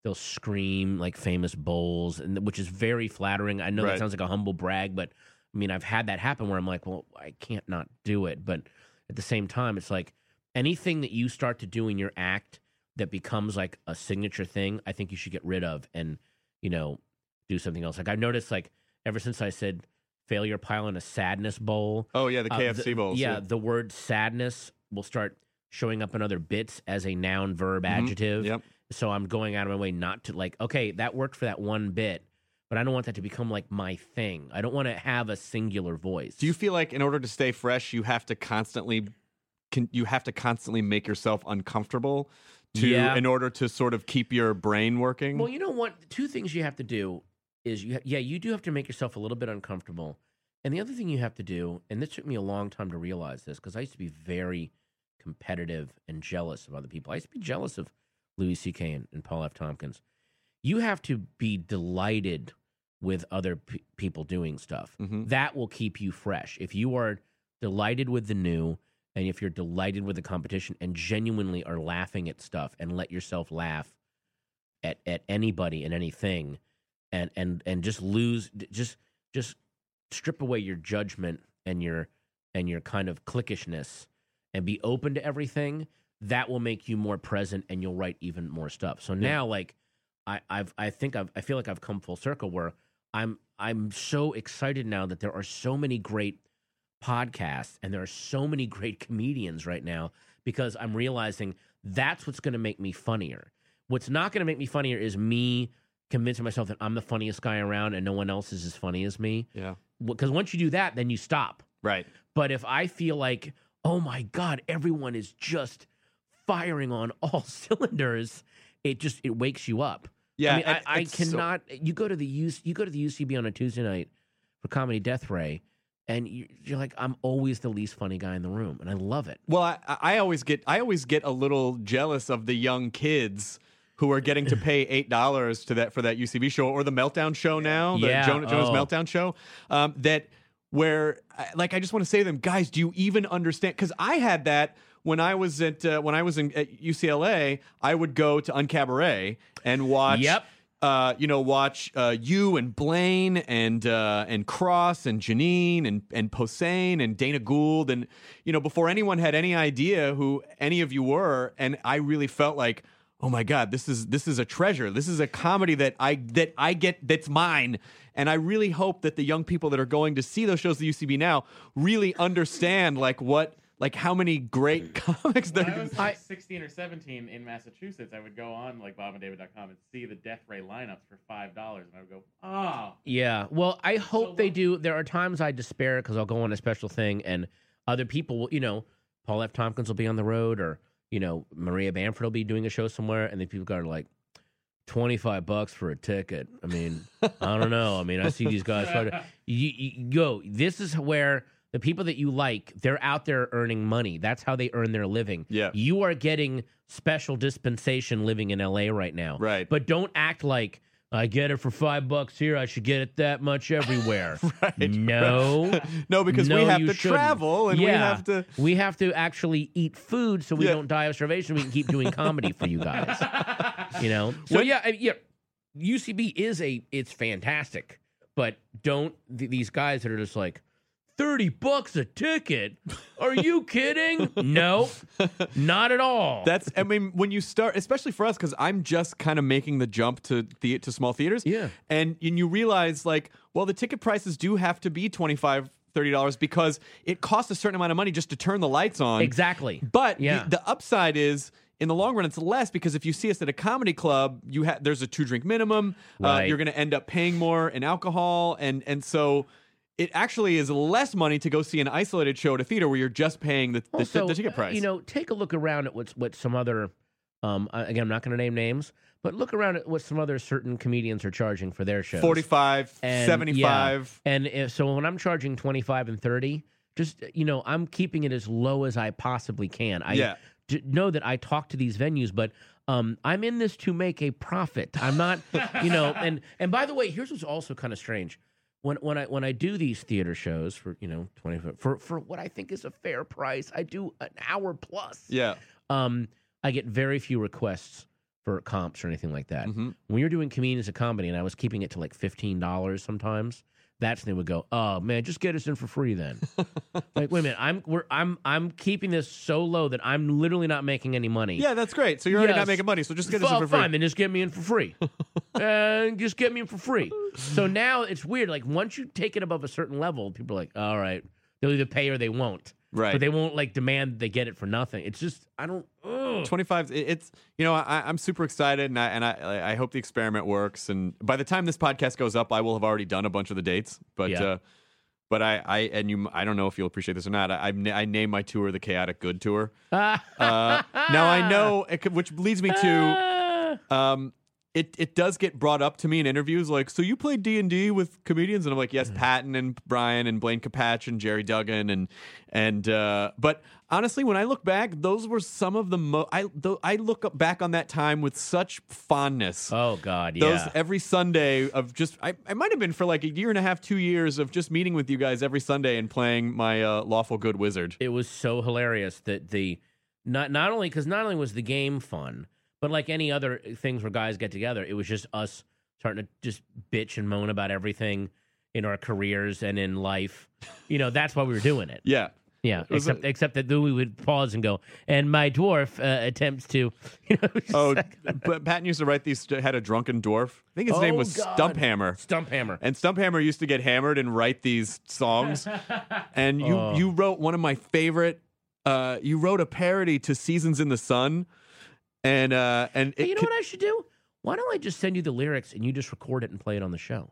they'll scream like famous bowls, and which is very flattering. I know Right. that sounds like a humble brag, but I mean, I've had that happen where I'm like, well, I can't not do it. But at the same time, it's like anything that you start to do in your act that becomes like a signature thing, I think you should get rid of and, you know, do something else. Like I've noticed, like ever since I said failure pile in a sadness bowl. Oh yeah, the uh, K F C the- bowls. Yeah, the word sadness will start showing up in other bits as a noun, verb, Mhm. adjective. Yep. So I'm going out of my way not to like, okay, that worked for that one bit, but I don't want that to become like my thing. I don't want to have a singular voice. Do you feel like in order to stay fresh, you have to constantly, can, you have to constantly make yourself uncomfortable to Yeah. in order to sort of keep your brain working? Well, you know what? Two things you have to do is you, ha- yeah, you do have to make yourself a little bit uncomfortable. And the other thing you have to do, and this took me a long time to realize this, because I used to be very competitive and jealous of other people. I used to be jealous of Louis C K and, and Paul F. Tompkins. You have to be delighted with other p- people doing stuff. Mhm. That will keep you fresh. If you are delighted with the new, and if you're delighted with the competition and genuinely are laughing at stuff and let yourself laugh at, at anybody and anything, and, and, and just lose, just just strip away your judgment and your and your kind of cliquishness and be open to everything, that will make you more present and you'll write even more stuff. So now, like, I, I've I think I've I feel like I've come full circle where I'm I'm so excited now that there are so many great podcasts and there are so many great comedians right now, because I'm realizing that's what's going to make me funnier. What's not going to make me funnier is me convincing myself that I'm the funniest guy around and no one else is as funny as me. Yeah. Because once you do that, then you stop. Right. But if I feel like, oh my God, everyone is just firing on all cylinders, it just it wakes you up. Yeah, I mean, I, it's- I it's so- cannot. You go to the U, you go to the U C B on a Tuesday night for Comedy Death Ray, and you, you're like, I'm always the least funny guy in the room, and I love it. Well, I, I always get I always get a little jealous of the young kids who are getting to pay eight dollars to that for that U C B show or the Meltdown show now, the Yeah, Jonah, Jonah's oh. Meltdown show. Um, that where I- like I just want to say to them, guys, do you even understand? Because I had that when I was at uh, when I was in at U C L A. I would go to Uncabaret and watch. Yep. Uh, you know, watch uh, you and Blaine and uh, and Cross and Janine and and Posehn and Dana Gould, and you know, before anyone had any idea who any of you were, and I really felt like, oh my God, this is this is a treasure. This is a comedy that I that I get that's mine. And I really hope that the young people that are going to see those shows at the U C B now really understand like what like how many great comics When there. I was like sixteen or seventeen in Massachusetts, I would go on like bob and david dot com and see the Death Ray lineups for five dollars, and I would go, oh. Yeah. Well, I hope So they long. do. There are times I despair because I'll go on a special thing and other people will, you know, Paul F. Tompkins will be on the road, or, you know, Maria Bamford will be doing a show somewhere, and then people go like, twenty-five bucks for a ticket. I mean, I don't know. I mean, I see these guys. Try to, you, you, yo, this is where the people that you like, they're out there earning money. That's how they earn their living. Yeah. You are getting special dispensation living in L A right now. Right. But don't act like, I get it for five bucks here, I should get it that much everywhere. Right. No. No, because we No, have you to shouldn't. travel and we Yeah. have to. We have to actually eat food so we Yeah. don't die of starvation. We can keep doing comedy for you guys. You know? So, When- yeah, I, yeah, U C B is a, it's fantastic. But don't, th- these guys that are just like, thirty bucks a ticket? Are you kidding? No, not at all. That's, I mean, when you start, especially for us, because I'm just kind of making the jump to the to small theaters. Yeah. And, and you realize, like, well, the ticket prices do have to be twenty-five dollars, thirty dollars because it costs a certain amount of money just to turn the lights on. Exactly. But Yeah. the, the upside is, in the long run, it's less because if you see us at a comedy club, you ha- there's a two drink minimum. Uh, Right. you're going to end up paying more in alcohol, and and so. It actually is less money to go see an isolated show at a theater where you're just paying the, the, Also, the ticket uh, price. You know, take a look around at what's what some other. Um, uh, again, I'm not going to name names, but look around at what some other certain comedians are charging for their shows. forty-five, And, seventy-five. yeah. And if, so when I'm charging twenty-five and thirty, just, you know, I'm keeping it as low as I possibly can. I Yeah. d- know that I talk to these venues, but um, I'm in this to make a profit. I'm not, you know, and and by the way, here's what's also kind of strange. When when I when I do these theater shows for, you know, twenty for for what I think is a fair price, I do an hour plus. Yeah. Um, I get very few requests for comps or anything like that. Mhm. When you're doing comedians of comedy, and I was keeping it to like fifteen dollars sometimes, that's when they would go, "Oh man, just get us in for free then." Like, wait a minute, I'm we're I'm I'm keeping this so low that I'm literally not making any money. Yeah, that's great. So you're already Yes. not making money, so just get us F- in for free. Fine, then just get me in for free. And just get me in for free. So now it's weird. Like once you take it above a certain level, people are like, "All right, they'll either pay or they won't." Right. But they won't like demand they get it for nothing. It's just I don't. Ugh. twenty-five it- it's you know I, I'm super excited and I and I I hope the experiment works, and by the time this podcast goes up I will have already done a bunch of the dates, but Yeah. uh but I, I and you I don't know if you'll appreciate this or not. I I, na- I named my tour the Chaotic Good Tour. Uh, now I know it could, which leads me to um it it does get brought up to me in interviews, like, so you played D and D with comedians, and I'm like, yes, Patton and Brian and Blaine Capatch and Jerry Duggan and and uh, but honestly, when I look back, those were some of the mo I th- I look up back on that time with such fondness. Oh God, Those yeah. every Sunday of just I, I might have been for like a year and a half, two years of just meeting with you guys every Sunday and playing my uh, Lawful Good Wizard. It was so hilarious that the not not only because not only was the game fun, but like any other things where guys get together, it was just us starting to just bitch and moan about everything in our careers and in life. You know, that's why we were doing it. Yeah. Yeah, was except a- except that then we would pause and go, and my dwarf uh, attempts to, you know. just Oh, like- but Patton used to write these. Had a drunken dwarf. I think his name Oh, was God. Stumphammer. Stumphammer. And Stumphammer used to get hammered and write these songs. And you Oh. you wrote one of my favorite. Uh, you wrote a parody to "Seasons in the Sun," and uh, and Hey, it you know could- what I should do? Why don't I just send you the lyrics and you just record it and play it on the show?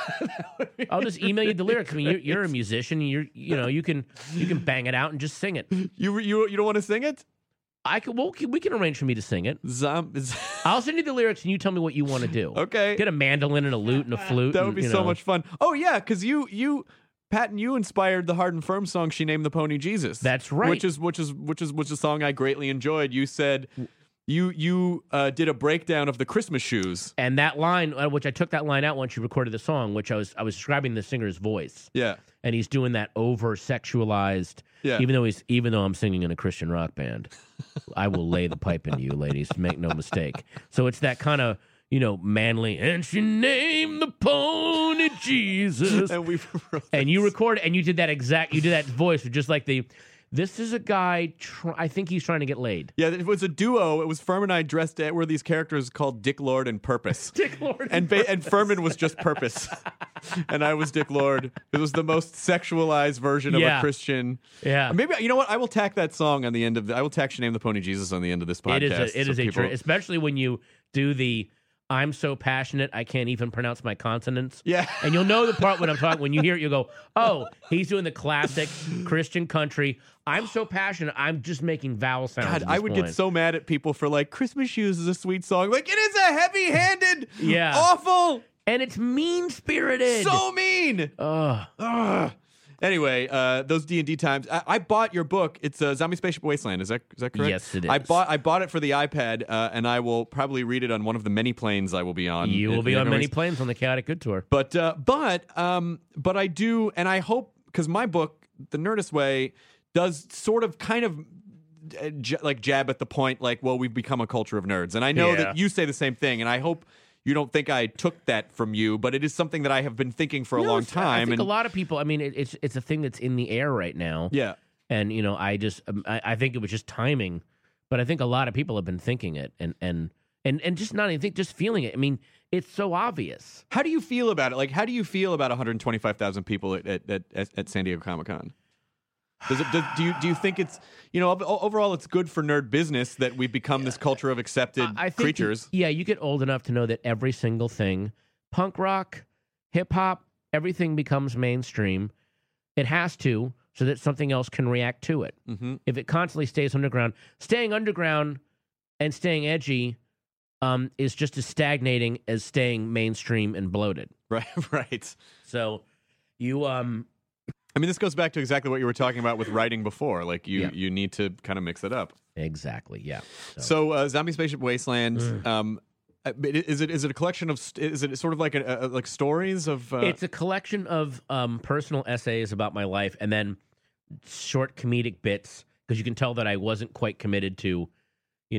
I'll just email you the lyrics. I mean, you're, you're a musician. You're, you know, you can you can bang it out and just sing it. you you you don't want to sing it? I could. Well, we can arrange for me to sing it. Zom- I'll send you the lyrics and you tell me what you want to do. okay, Get a mandolin and a lute and a flute. that would and, be you so know. much fun. Oh yeah, because you you. Patton, you inspired the Hard and Firm song. She named the pony Jesus. That's right. Which is which is which is which is a song I greatly enjoyed. You said you you uh, did a breakdown of the Christmas shoes. And that line, uh, which I took that line out once you recorded the song, which I was I was describing the singer's voice, Yeah. and he's doing that over sexualized. Yeah. Even though he's even though I'm singing in a Christian rock band, I will lay the pipe into you, ladies. Make no mistake. So it's that kind of, you know, manly. And she named the pony Jesus. And we And you recorded, and you did that exact. You did that voice with just like the. This is a guy. Try, I think he's trying to get laid. Yeah, it was a duo. It was Firm and I dressed at were these characters called Dick Lord and Purpose. Dick Lord and ba- and Furman was just Purpose, and I was Dick Lord. It was the most sexualized version of Yeah. a Christian. Yeah. Maybe you know what? I will tack that song on the end of. The, I will tack "She Named the Pony Jesus" on the end of this podcast. It is. A, it so is a people- true, especially when you do the. I'm so passionate I can't even pronounce my consonants. Yeah. And you'll know the part when I'm talking. When you hear it, you'll go, "Oh, he's doing the classic Christian country. I'm so passionate. I'm just making vowel sounds." God, at I this would point. get so mad at people for like "Christmas Shoes" is a sweet song. Like it is a heavy-handed, Yeah. awful, and it's mean spirited. so mean. Ugh. Ugh. Anyway, uh, those D and D times. I, I bought your book. It's uh, Zombie Spaceship Wasteland. Is that is that correct? Yes, it I is. bought I bought it for the iPad, uh, and I will probably read it on one of the many planes I will be on. You in- will be in on many August. planes on the Chaotic Good Tour. But uh, but um, but I do, and I hope because my book, The Nerdist Way, does sort of kind of. uh, j- Like jab at the point, like, well, we've become a culture of nerds, and I know Yeah. that you say the same thing, and I hope you don't think I took that from you, but it is something that I have been thinking for a No, long it's- I time. think and a lot of people. I mean, it, it's it's a thing that's in the air right now. yeah, And you know, I just um, I, I think it was just timing, but I think a lot of people have been thinking it and and and and just not even think, just feeling it. I mean, it's so obvious. how do you feel about it? Like, how do you feel about one hundred twenty-five thousand people at at, at, at San Diego Comic Con? Does it? Does, do you do you think it's you know o- overall it's good for nerd business that we've become this culture of accepted I I think creatures? You, yeah, you get old enough to know that every single thing, punk rock, hip hop, everything becomes mainstream. It has to, so that something else can react to it. Mm-hmm. If it constantly stays underground, staying underground and staying edgy um, is just as stagnating as staying mainstream and bloated. Right, right. So you um. I mean, this goes back to exactly what you were talking about with writing before. Like, you Yeah. you need to kind of mix it up. Exactly. Yeah. So, uh, Zombie Spaceship Wasteland. Mm. Um, uh, is it is it a collection of st- is it sort of like a, a like stories of? Uh, it's a collection of um, personal essays about my life, and then short comedic bits because you can tell that I wasn't quite committed to, you know,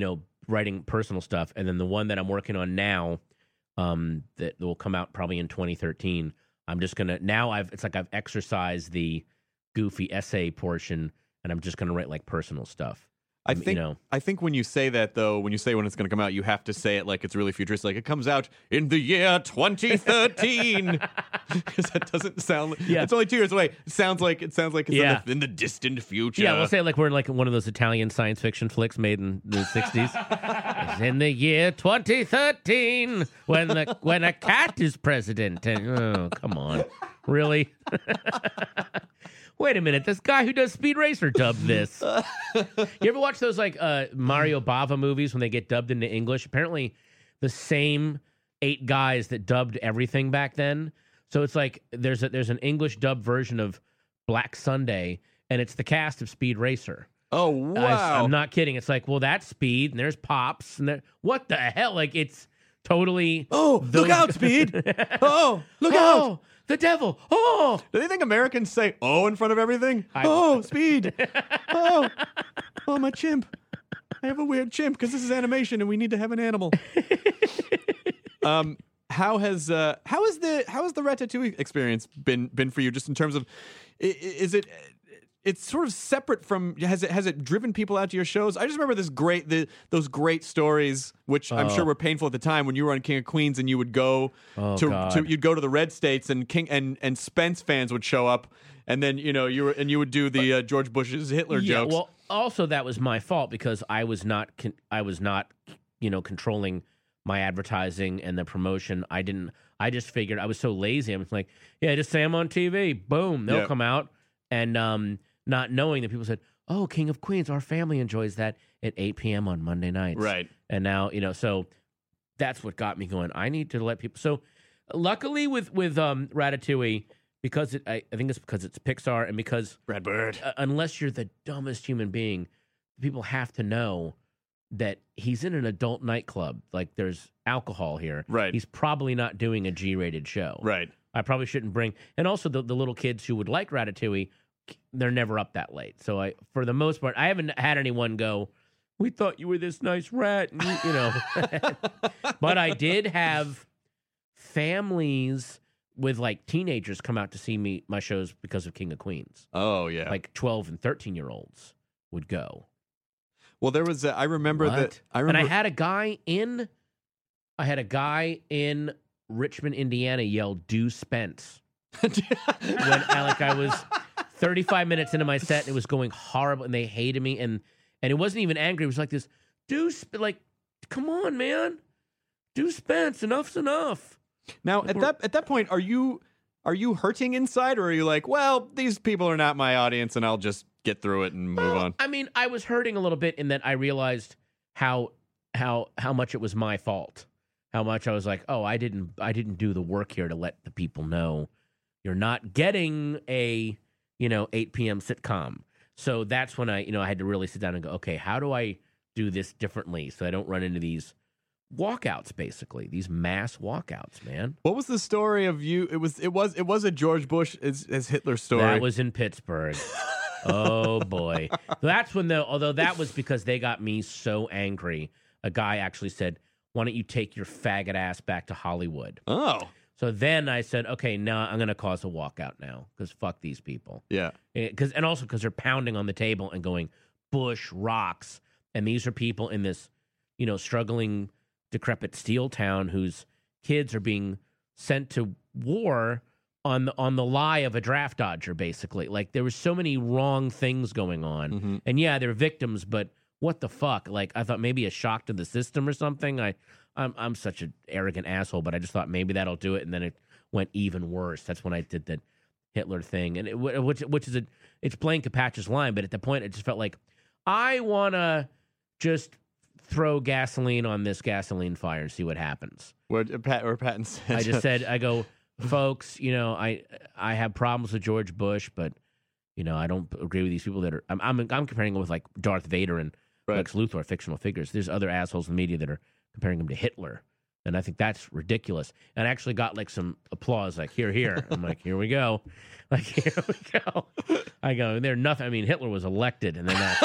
writing personal stuff, and then the one that I'm working on now, um, that will come out probably in twenty thirteen. I'm just gonna now. I've it's like I've exercised the goofy essay portion, and I'm just gonna write like personal stuff. I Um, think you know, I think when you say that though, when you say when it's going to come out, you have to say it like it's really futuristic. Like it comes out in the year twenty thirteen, because that doesn't sound. Yeah. It's only two years away. It sounds like it sounds like it's Yeah. in, the, in the distant future. yeah, we'll say it like we're in like one of those Italian science fiction flicks made in the sixties. It's in the year twenty thirteen when the when a cat is president. And, oh, come on, really? Wait a minute, this guy who does Speed Racer dubbed this. You ever watch those like uh, Mario Bava movies when they get dubbed into English? Apparently, the same eight guys that dubbed everything back then. So it's like there's a, there's an English dub version of Black Sunday, and it's the cast of Speed Racer. Oh I, wow! I'm not kidding. It's like, well, that's Speed, and there's Pops, and there, what the hell? Like it's totally. Oh, those- look out, Speed! Oh, look oh, out! the devil! Oh, Do they think Americans say "oh" in front of everything? I- Oh, Speed! Oh, oh, my chimp! I have a weird chimp because this is animation and we need to have an animal. um, how has uh, how has the how has the Ratatouille experience been been for you? Just in terms of, i- i- is it? It's sort of separate from. Has it has it driven people out to your shows? I just remember this great the those great stories, which I'm Oh. sure were painful at the time when you were on King of Queens and you would go Oh, to, God. to you'd go to the red states and King and and Spence fans would show up and then you know you were and you would do the uh, George Bush's Hitler yeah. jokes. Well, also that was my fault because I was not con- I was not you know controlling my advertising and the promotion. I didn't. I just figured I was so lazy. I was like, yeah, just say I'm on T V. Boom, they'll Yeah. come out. And um, not knowing that people said, oh, King of Queens, our family enjoys that at eight p.m. on Monday nights. Right. And now, you know, so that's what got me going. I need to let people. So luckily with, with um, Ratatouille, because it, I, I think it's because it's Pixar and because Brad Bird. uh, unless you're the dumbest human being, people have to know that he's in an adult nightclub. Like there's alcohol here. Right. He's probably not doing a G-rated show. Right. I probably shouldn't bring. And also the, the little kids who would like Ratatouille, they're never up that late. So I, for the most part, I haven't had anyone go, we thought you were this nice rat, and you, you know. But I did have families with like teenagers come out to see me my shows because of King of Queens. Oh yeah. Like twelve and thirteen year olds would go. Well, there was. A, I remember What? that. I remember. And I had a guy in, I had a guy in Richmond, Indiana, yell "Do Spence" when I, like I was thirty-five minutes into my set and it was going horrible and they hated me and and it wasn't even angry. It was like this, "Do Sp- like, come on, man, do Spence, enough's enough." Now, Like at we're- that at that point, are you are you hurting inside, or are you like, well, these people are not my audience, and I'll just get through it and move Well, on? I mean, I was hurting a little bit in that I realized how how how much it was my fault. How much I was like, oh, I didn't I didn't do the work here to let the people know you're not getting a, you know, eight p.m. sitcom. So that's when I, you know, I had to really sit down and go, okay, how do I do this differently so I don't run into these walkouts, basically, these mass walkouts, man. What was the story of you? It was it was it was a George Bush as, as Hitler story. That was in Pittsburgh. Oh boy, that's when the although that was because they got me so angry. A guy actually said, "Why don't you take your faggot ass back to Hollywood?" Oh, So then I said, "Okay, now I'm going to cause a walkout now because fuck these people." yeah. Because and also because they're pounding on the table and going, "Bush rocks," and these are people in this, you know, struggling, decrepit steel town whose kids are being sent to war on the on the lie of a draft dodger, basically. Like there was so many wrong things going on, Mm-hmm. and yeah, they're victims, but what the fuck? Like I thought maybe a shock to the system or something. I I'm I'm such an arrogant asshole, but I just thought maybe that'll do it, and then it went even worse. That's when I did the Hitler thing, and it, which which is a it's playing Capatch's line, but at the point it just felt like I wanna just throw gasoline on this gasoline fire and see what happens. Where uh, Pat or Patton said, I just said, I go, folks, you know, I I have problems with George Bush, but you know, I don't agree with these people that are. I'm I'm, I'm comparing him with like Darth Vader and Right. Lex Luthor, fictional figures. There's other assholes in the media that are comparing him to Hitler, And I think that's ridiculous. And I actually got like some applause, like, here, here. I'm like, here we go. Like, here we go. I go, they're nothing. I mean, Hitler was elected, and then that's.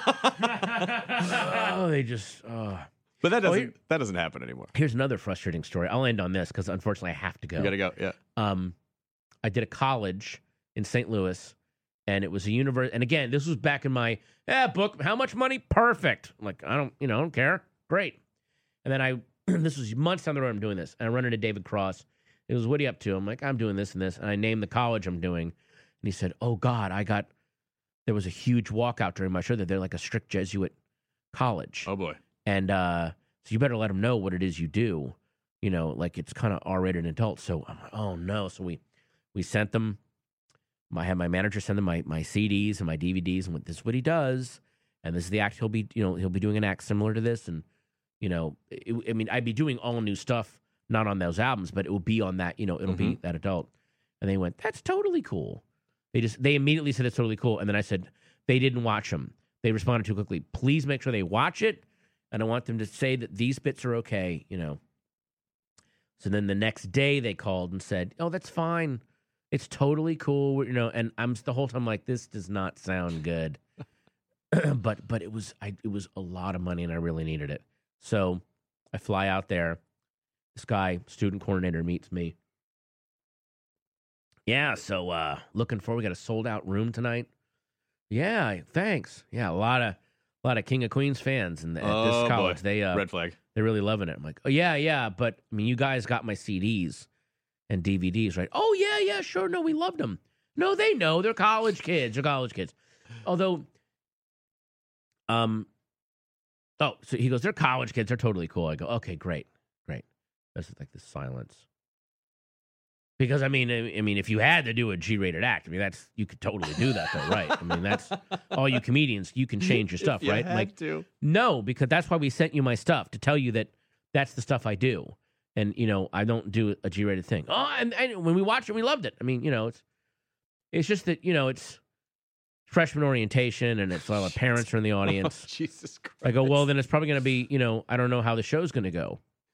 oh, they just. Oh. But that doesn't Oh, here- that doesn't happen anymore. Here's another frustrating story. I'll end on this because unfortunately I have to go. You gotta go. Yeah. Um, I did a college in Saint Louis, and it was a university. And again, this was back in my yeah book. How much money? Perfect. I'm like, I don't, you know, I don't care. Great. And then I, this was months down the road. I'm doing this, and I run into David Cross. He goes, "What are you up to?" I'm like, "I'm doing this and this." And I named the college I'm doing, and he said, "Oh God, I got." There was a huge walkout during my show that they're like a strict Jesuit college. Oh boy. And uh, so you better let them know what it is you do. You know, like it's kind of R-rated and adult. So I'm like, oh no. So we we sent them. I had my manager send them my my C Ds and my D V Ds, and what this is what he does, and this is the act he'll be. You know, he'll be doing an act similar to this, and you know, it, I mean, I'd be doing all new stuff, not on those albums, but it will be on that. You know, it'll be that adult. And they went, that's totally cool. They just they immediately said it's totally cool, and then I said they didn't watch them. They responded too quickly. Please make sure they watch it. And I want them to say that these bits are okay, you know. So then the next day they called and said, oh, that's fine. It's totally cool, you know. And I'm the whole time like, this does not sound good. but but it was I, it was a lot of money, and I really needed it. So I fly out there. This guy, student coordinator, meets me. Yeah, so uh, looking forward. We got a sold out room tonight. Yeah, thanks. Yeah, a lot of a lot of King of Queens fans in the, at Oh, this college. boy. They uh, Red flag. they're really loving it. I'm like, oh yeah, yeah, but I mean, you guys got my C Ds and D V Ds, right? Oh yeah, yeah, sure. No, we loved them. No, they know they're college kids. They're college kids. Although, um, oh, so he goes, they're college kids. They're totally cool. I go, okay, great, great. This is like this silence. Because I mean, I I mean, if you had to do a G-rated act, I mean, that's you could totally do that, though, right? I mean, that's all you comedians. You can change your stuff, If you right? had Like, to. no, because that's why we sent you my stuff to tell you that that's the stuff I do, and you know, I don't do a G-rated thing. Oh, and, and when we watched it, we loved it. I mean, you know, it's it's just that you know, it's freshman orientation, and it's a lot of parents are in the audience. Oh, Jesus Christ. I go, well, then it's probably going to be, you know, I don't know how the show's going to go.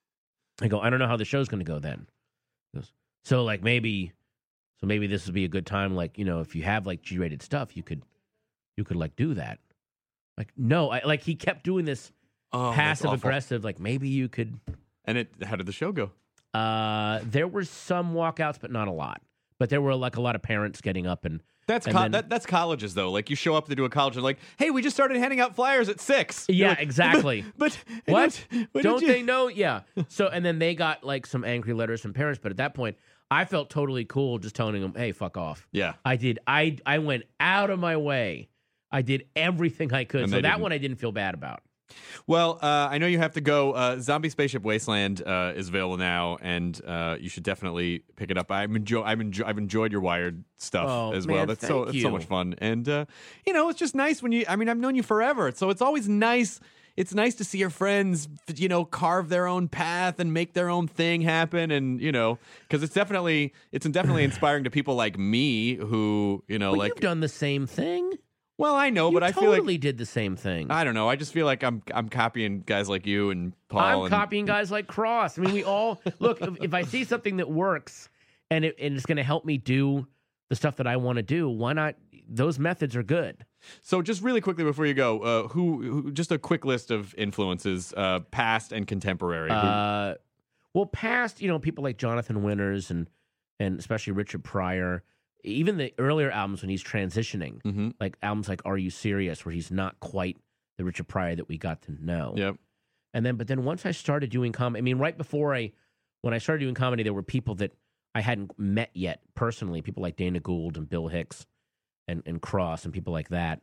I go, I don't know how the show's going to go then. He goes, so like maybe, so maybe this would be a good time. Like, you know, if you have like G-rated stuff, you could, you could like do that. Like, no, I like he kept doing this Oh, that's passive awful. aggressive. Like maybe you could. And it. How did the show go? Uh, there were some walkouts, but not a lot. But there were like a lot of parents getting up and. That's And co- then- that, that's colleges though. Like you show up to do a college and like, hey, we just started handing out flyers at six. You're Yeah, like, exactly. But, but What? what- what Don't did you- they know? Yeah. So, and then they got like some angry letters from parents. But at that point, I felt totally cool just telling them, hey, fuck off. Yeah. I did. I I went out of my way. I did everything I could. And So they that didn't. one I didn't feel bad about. Well, uh, I know you have to go. Uh, Zombie Spaceship Wasteland uh, is available now, and uh, you should definitely pick it up. I'm enjoy. I've, enjoy- I've enjoyed your Wired stuff Oh, as man, well. That's so thank it's so you. much fun, and uh, you know, it's just nice when you. I mean, I've known you forever, so it's always nice. It's nice to see your friends, you know, carve their own path and make their own thing happen, and you know, because it's definitely it's definitely inspiring to people like me who, you know, Well, like. you've done the same thing. Well, I know, You but I feel like totally did the same thing. I don't know. I just feel like I'm I'm copying guys like you and Paul. I'm and, copying guys like Cross. I mean, we all look. If, if I see something that works and it and it's going to help me do the stuff that I want to do, why not? Those methods are good. So, just really quickly before you go, uh, who, who? Just a quick list of influences, uh, past and contemporary. Who- Uh, well, past, you know, people like Jonathan Winters and and especially Richard Pryor. Even the earlier albums when he's transitioning, Mhm. like albums like Are You Serious, where he's not quite the Richard Pryor that we got to know. Yep. And then, but then once I started doing comedy, I mean, right before I, when I started doing comedy, there were people that I hadn't met yet personally, people like Dana Gould and Bill Hicks and, and Cross and people like that.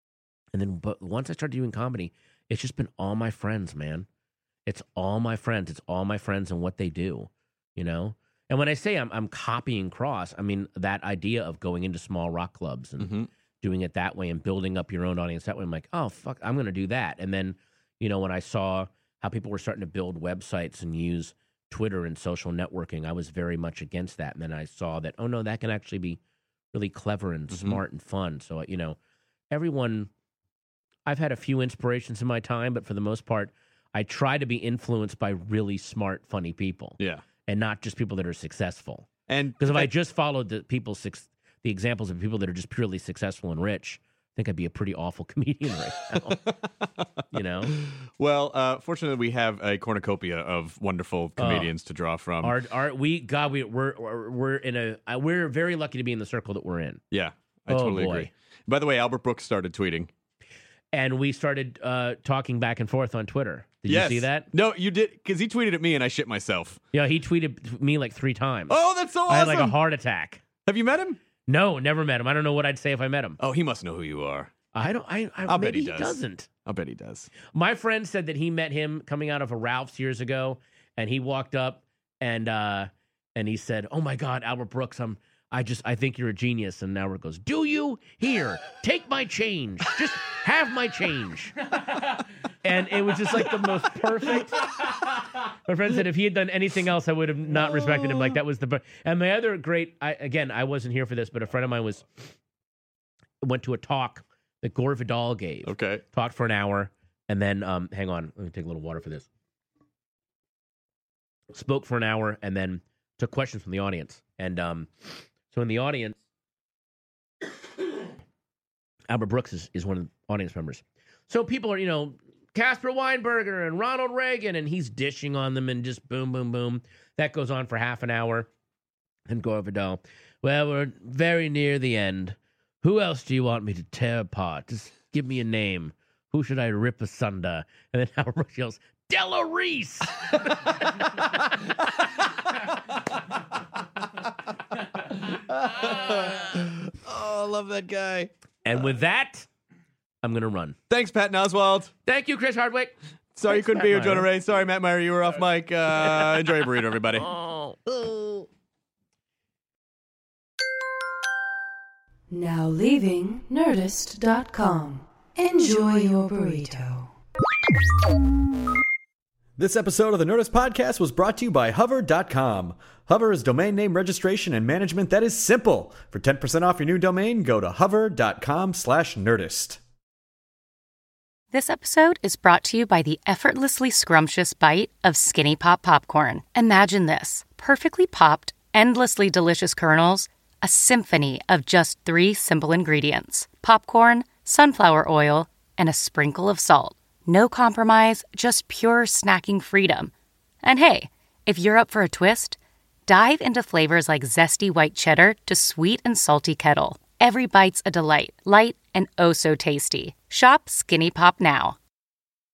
And then, but once I started doing comedy, it's just been all my friends, man. It's all my friends. It's all my friends and what they do, you know? And when I say I'm, I'm copying Cross, I mean that idea of going into small rock clubs and Mhm. doing it that way and building up your own audience that way. I'm like, oh, fuck, I'm going to do that. And then, you know, when I saw how people were starting to build websites and use Twitter and social networking, I was very much against that. And then I saw that, oh, no, that can actually be really clever and smart and fun. So, you know, everyone, I've had a few inspirations in my time, but for the most part, I try to be influenced by really smart, funny people. Yeah. And not just people that are successful. And because if I, I just followed the people, the examples of people that are just purely successful and rich, I think I'd be a pretty awful comedian right now. You know? Well, uh, fortunately, we have a cornucopia of wonderful comedians uh, to draw from. Are, are we? God, we, we're we're in a we're very lucky to be in the circle that we're in. Yeah, I oh, totally boy. agree. By the way, Albert Brooks started tweeting, and we started uh, talking back and forth on Twitter. Did yes. you see that? No, you did, because he tweeted at me and I shit myself. Yeah, he tweeted me like three times. Oh, that's so awesome! I had like a heart attack. Have you met him? No, never met him. I don't know what I'd say if I met him. Oh, he must know who you are. I don't. I. I I'll maybe bet he, he does. doesn't. I'll bet he does. My friend said that he met him coming out of a Ralph's years ago, and he walked up and uh, and he said, "Oh my God, Albert Brooks, I'm. I just. I think you're a genius." And Albert goes, "Do you? Here, take my change. Just have my change." And it was just like the most perfect. My friend said if he had done anything else, I would have not respected him. Like that was the. And my other great. I, again, I wasn't here for this, but a friend of mine was went to a talk that Gore Vidal gave. Okay. Talked for an hour, and then um, hang on, let me take a little water for this. Spoke for an hour, and then took questions from the audience. And um, so in the audience, Albert Brooks is, is one of the audience members. So people are, you know, Casper Weinberger and Ronald Reagan, and he's dishing on them and just boom, boom, boom. That goes on for half an hour. And Gore Vidal, well, we're very near the end. Who else do you want me to tear apart? Just give me a name. Who should I rip asunder? And then Albert Brooks yells, Della Reese! Oh, I love that guy. And with that, I'm going to run. Thanks, Patton Oswalt. Thank you, Chris Hardwick. Sorry Thanks, you couldn't Matt be here, Meyer. Jonah Ray. Sorry, Matt Meyer, you were off mic. Uh, enjoy your burrito, everybody. Oh. Oh. Now leaving Nerdist dot com. Enjoy your burrito. This episode of the Nerdist Podcast was brought to you by Hover dot com. Hover is domain name registration and management that is simple. For ten percent off your new domain, go to hover dot com slash nerdist. This episode is brought to you by the effortlessly scrumptious bite of Skinny Pop Popcorn. Imagine this. Perfectly popped, endlessly delicious kernels, a symphony of just three simple ingredients. Popcorn, sunflower oil, and a sprinkle of salt. No compromise, just pure snacking freedom. And hey, if you're up for a twist, dive into flavors like zesty white cheddar to sweet and salty kettle. Every bite's a delight, light and oh so tasty. Shop Skinny Pop now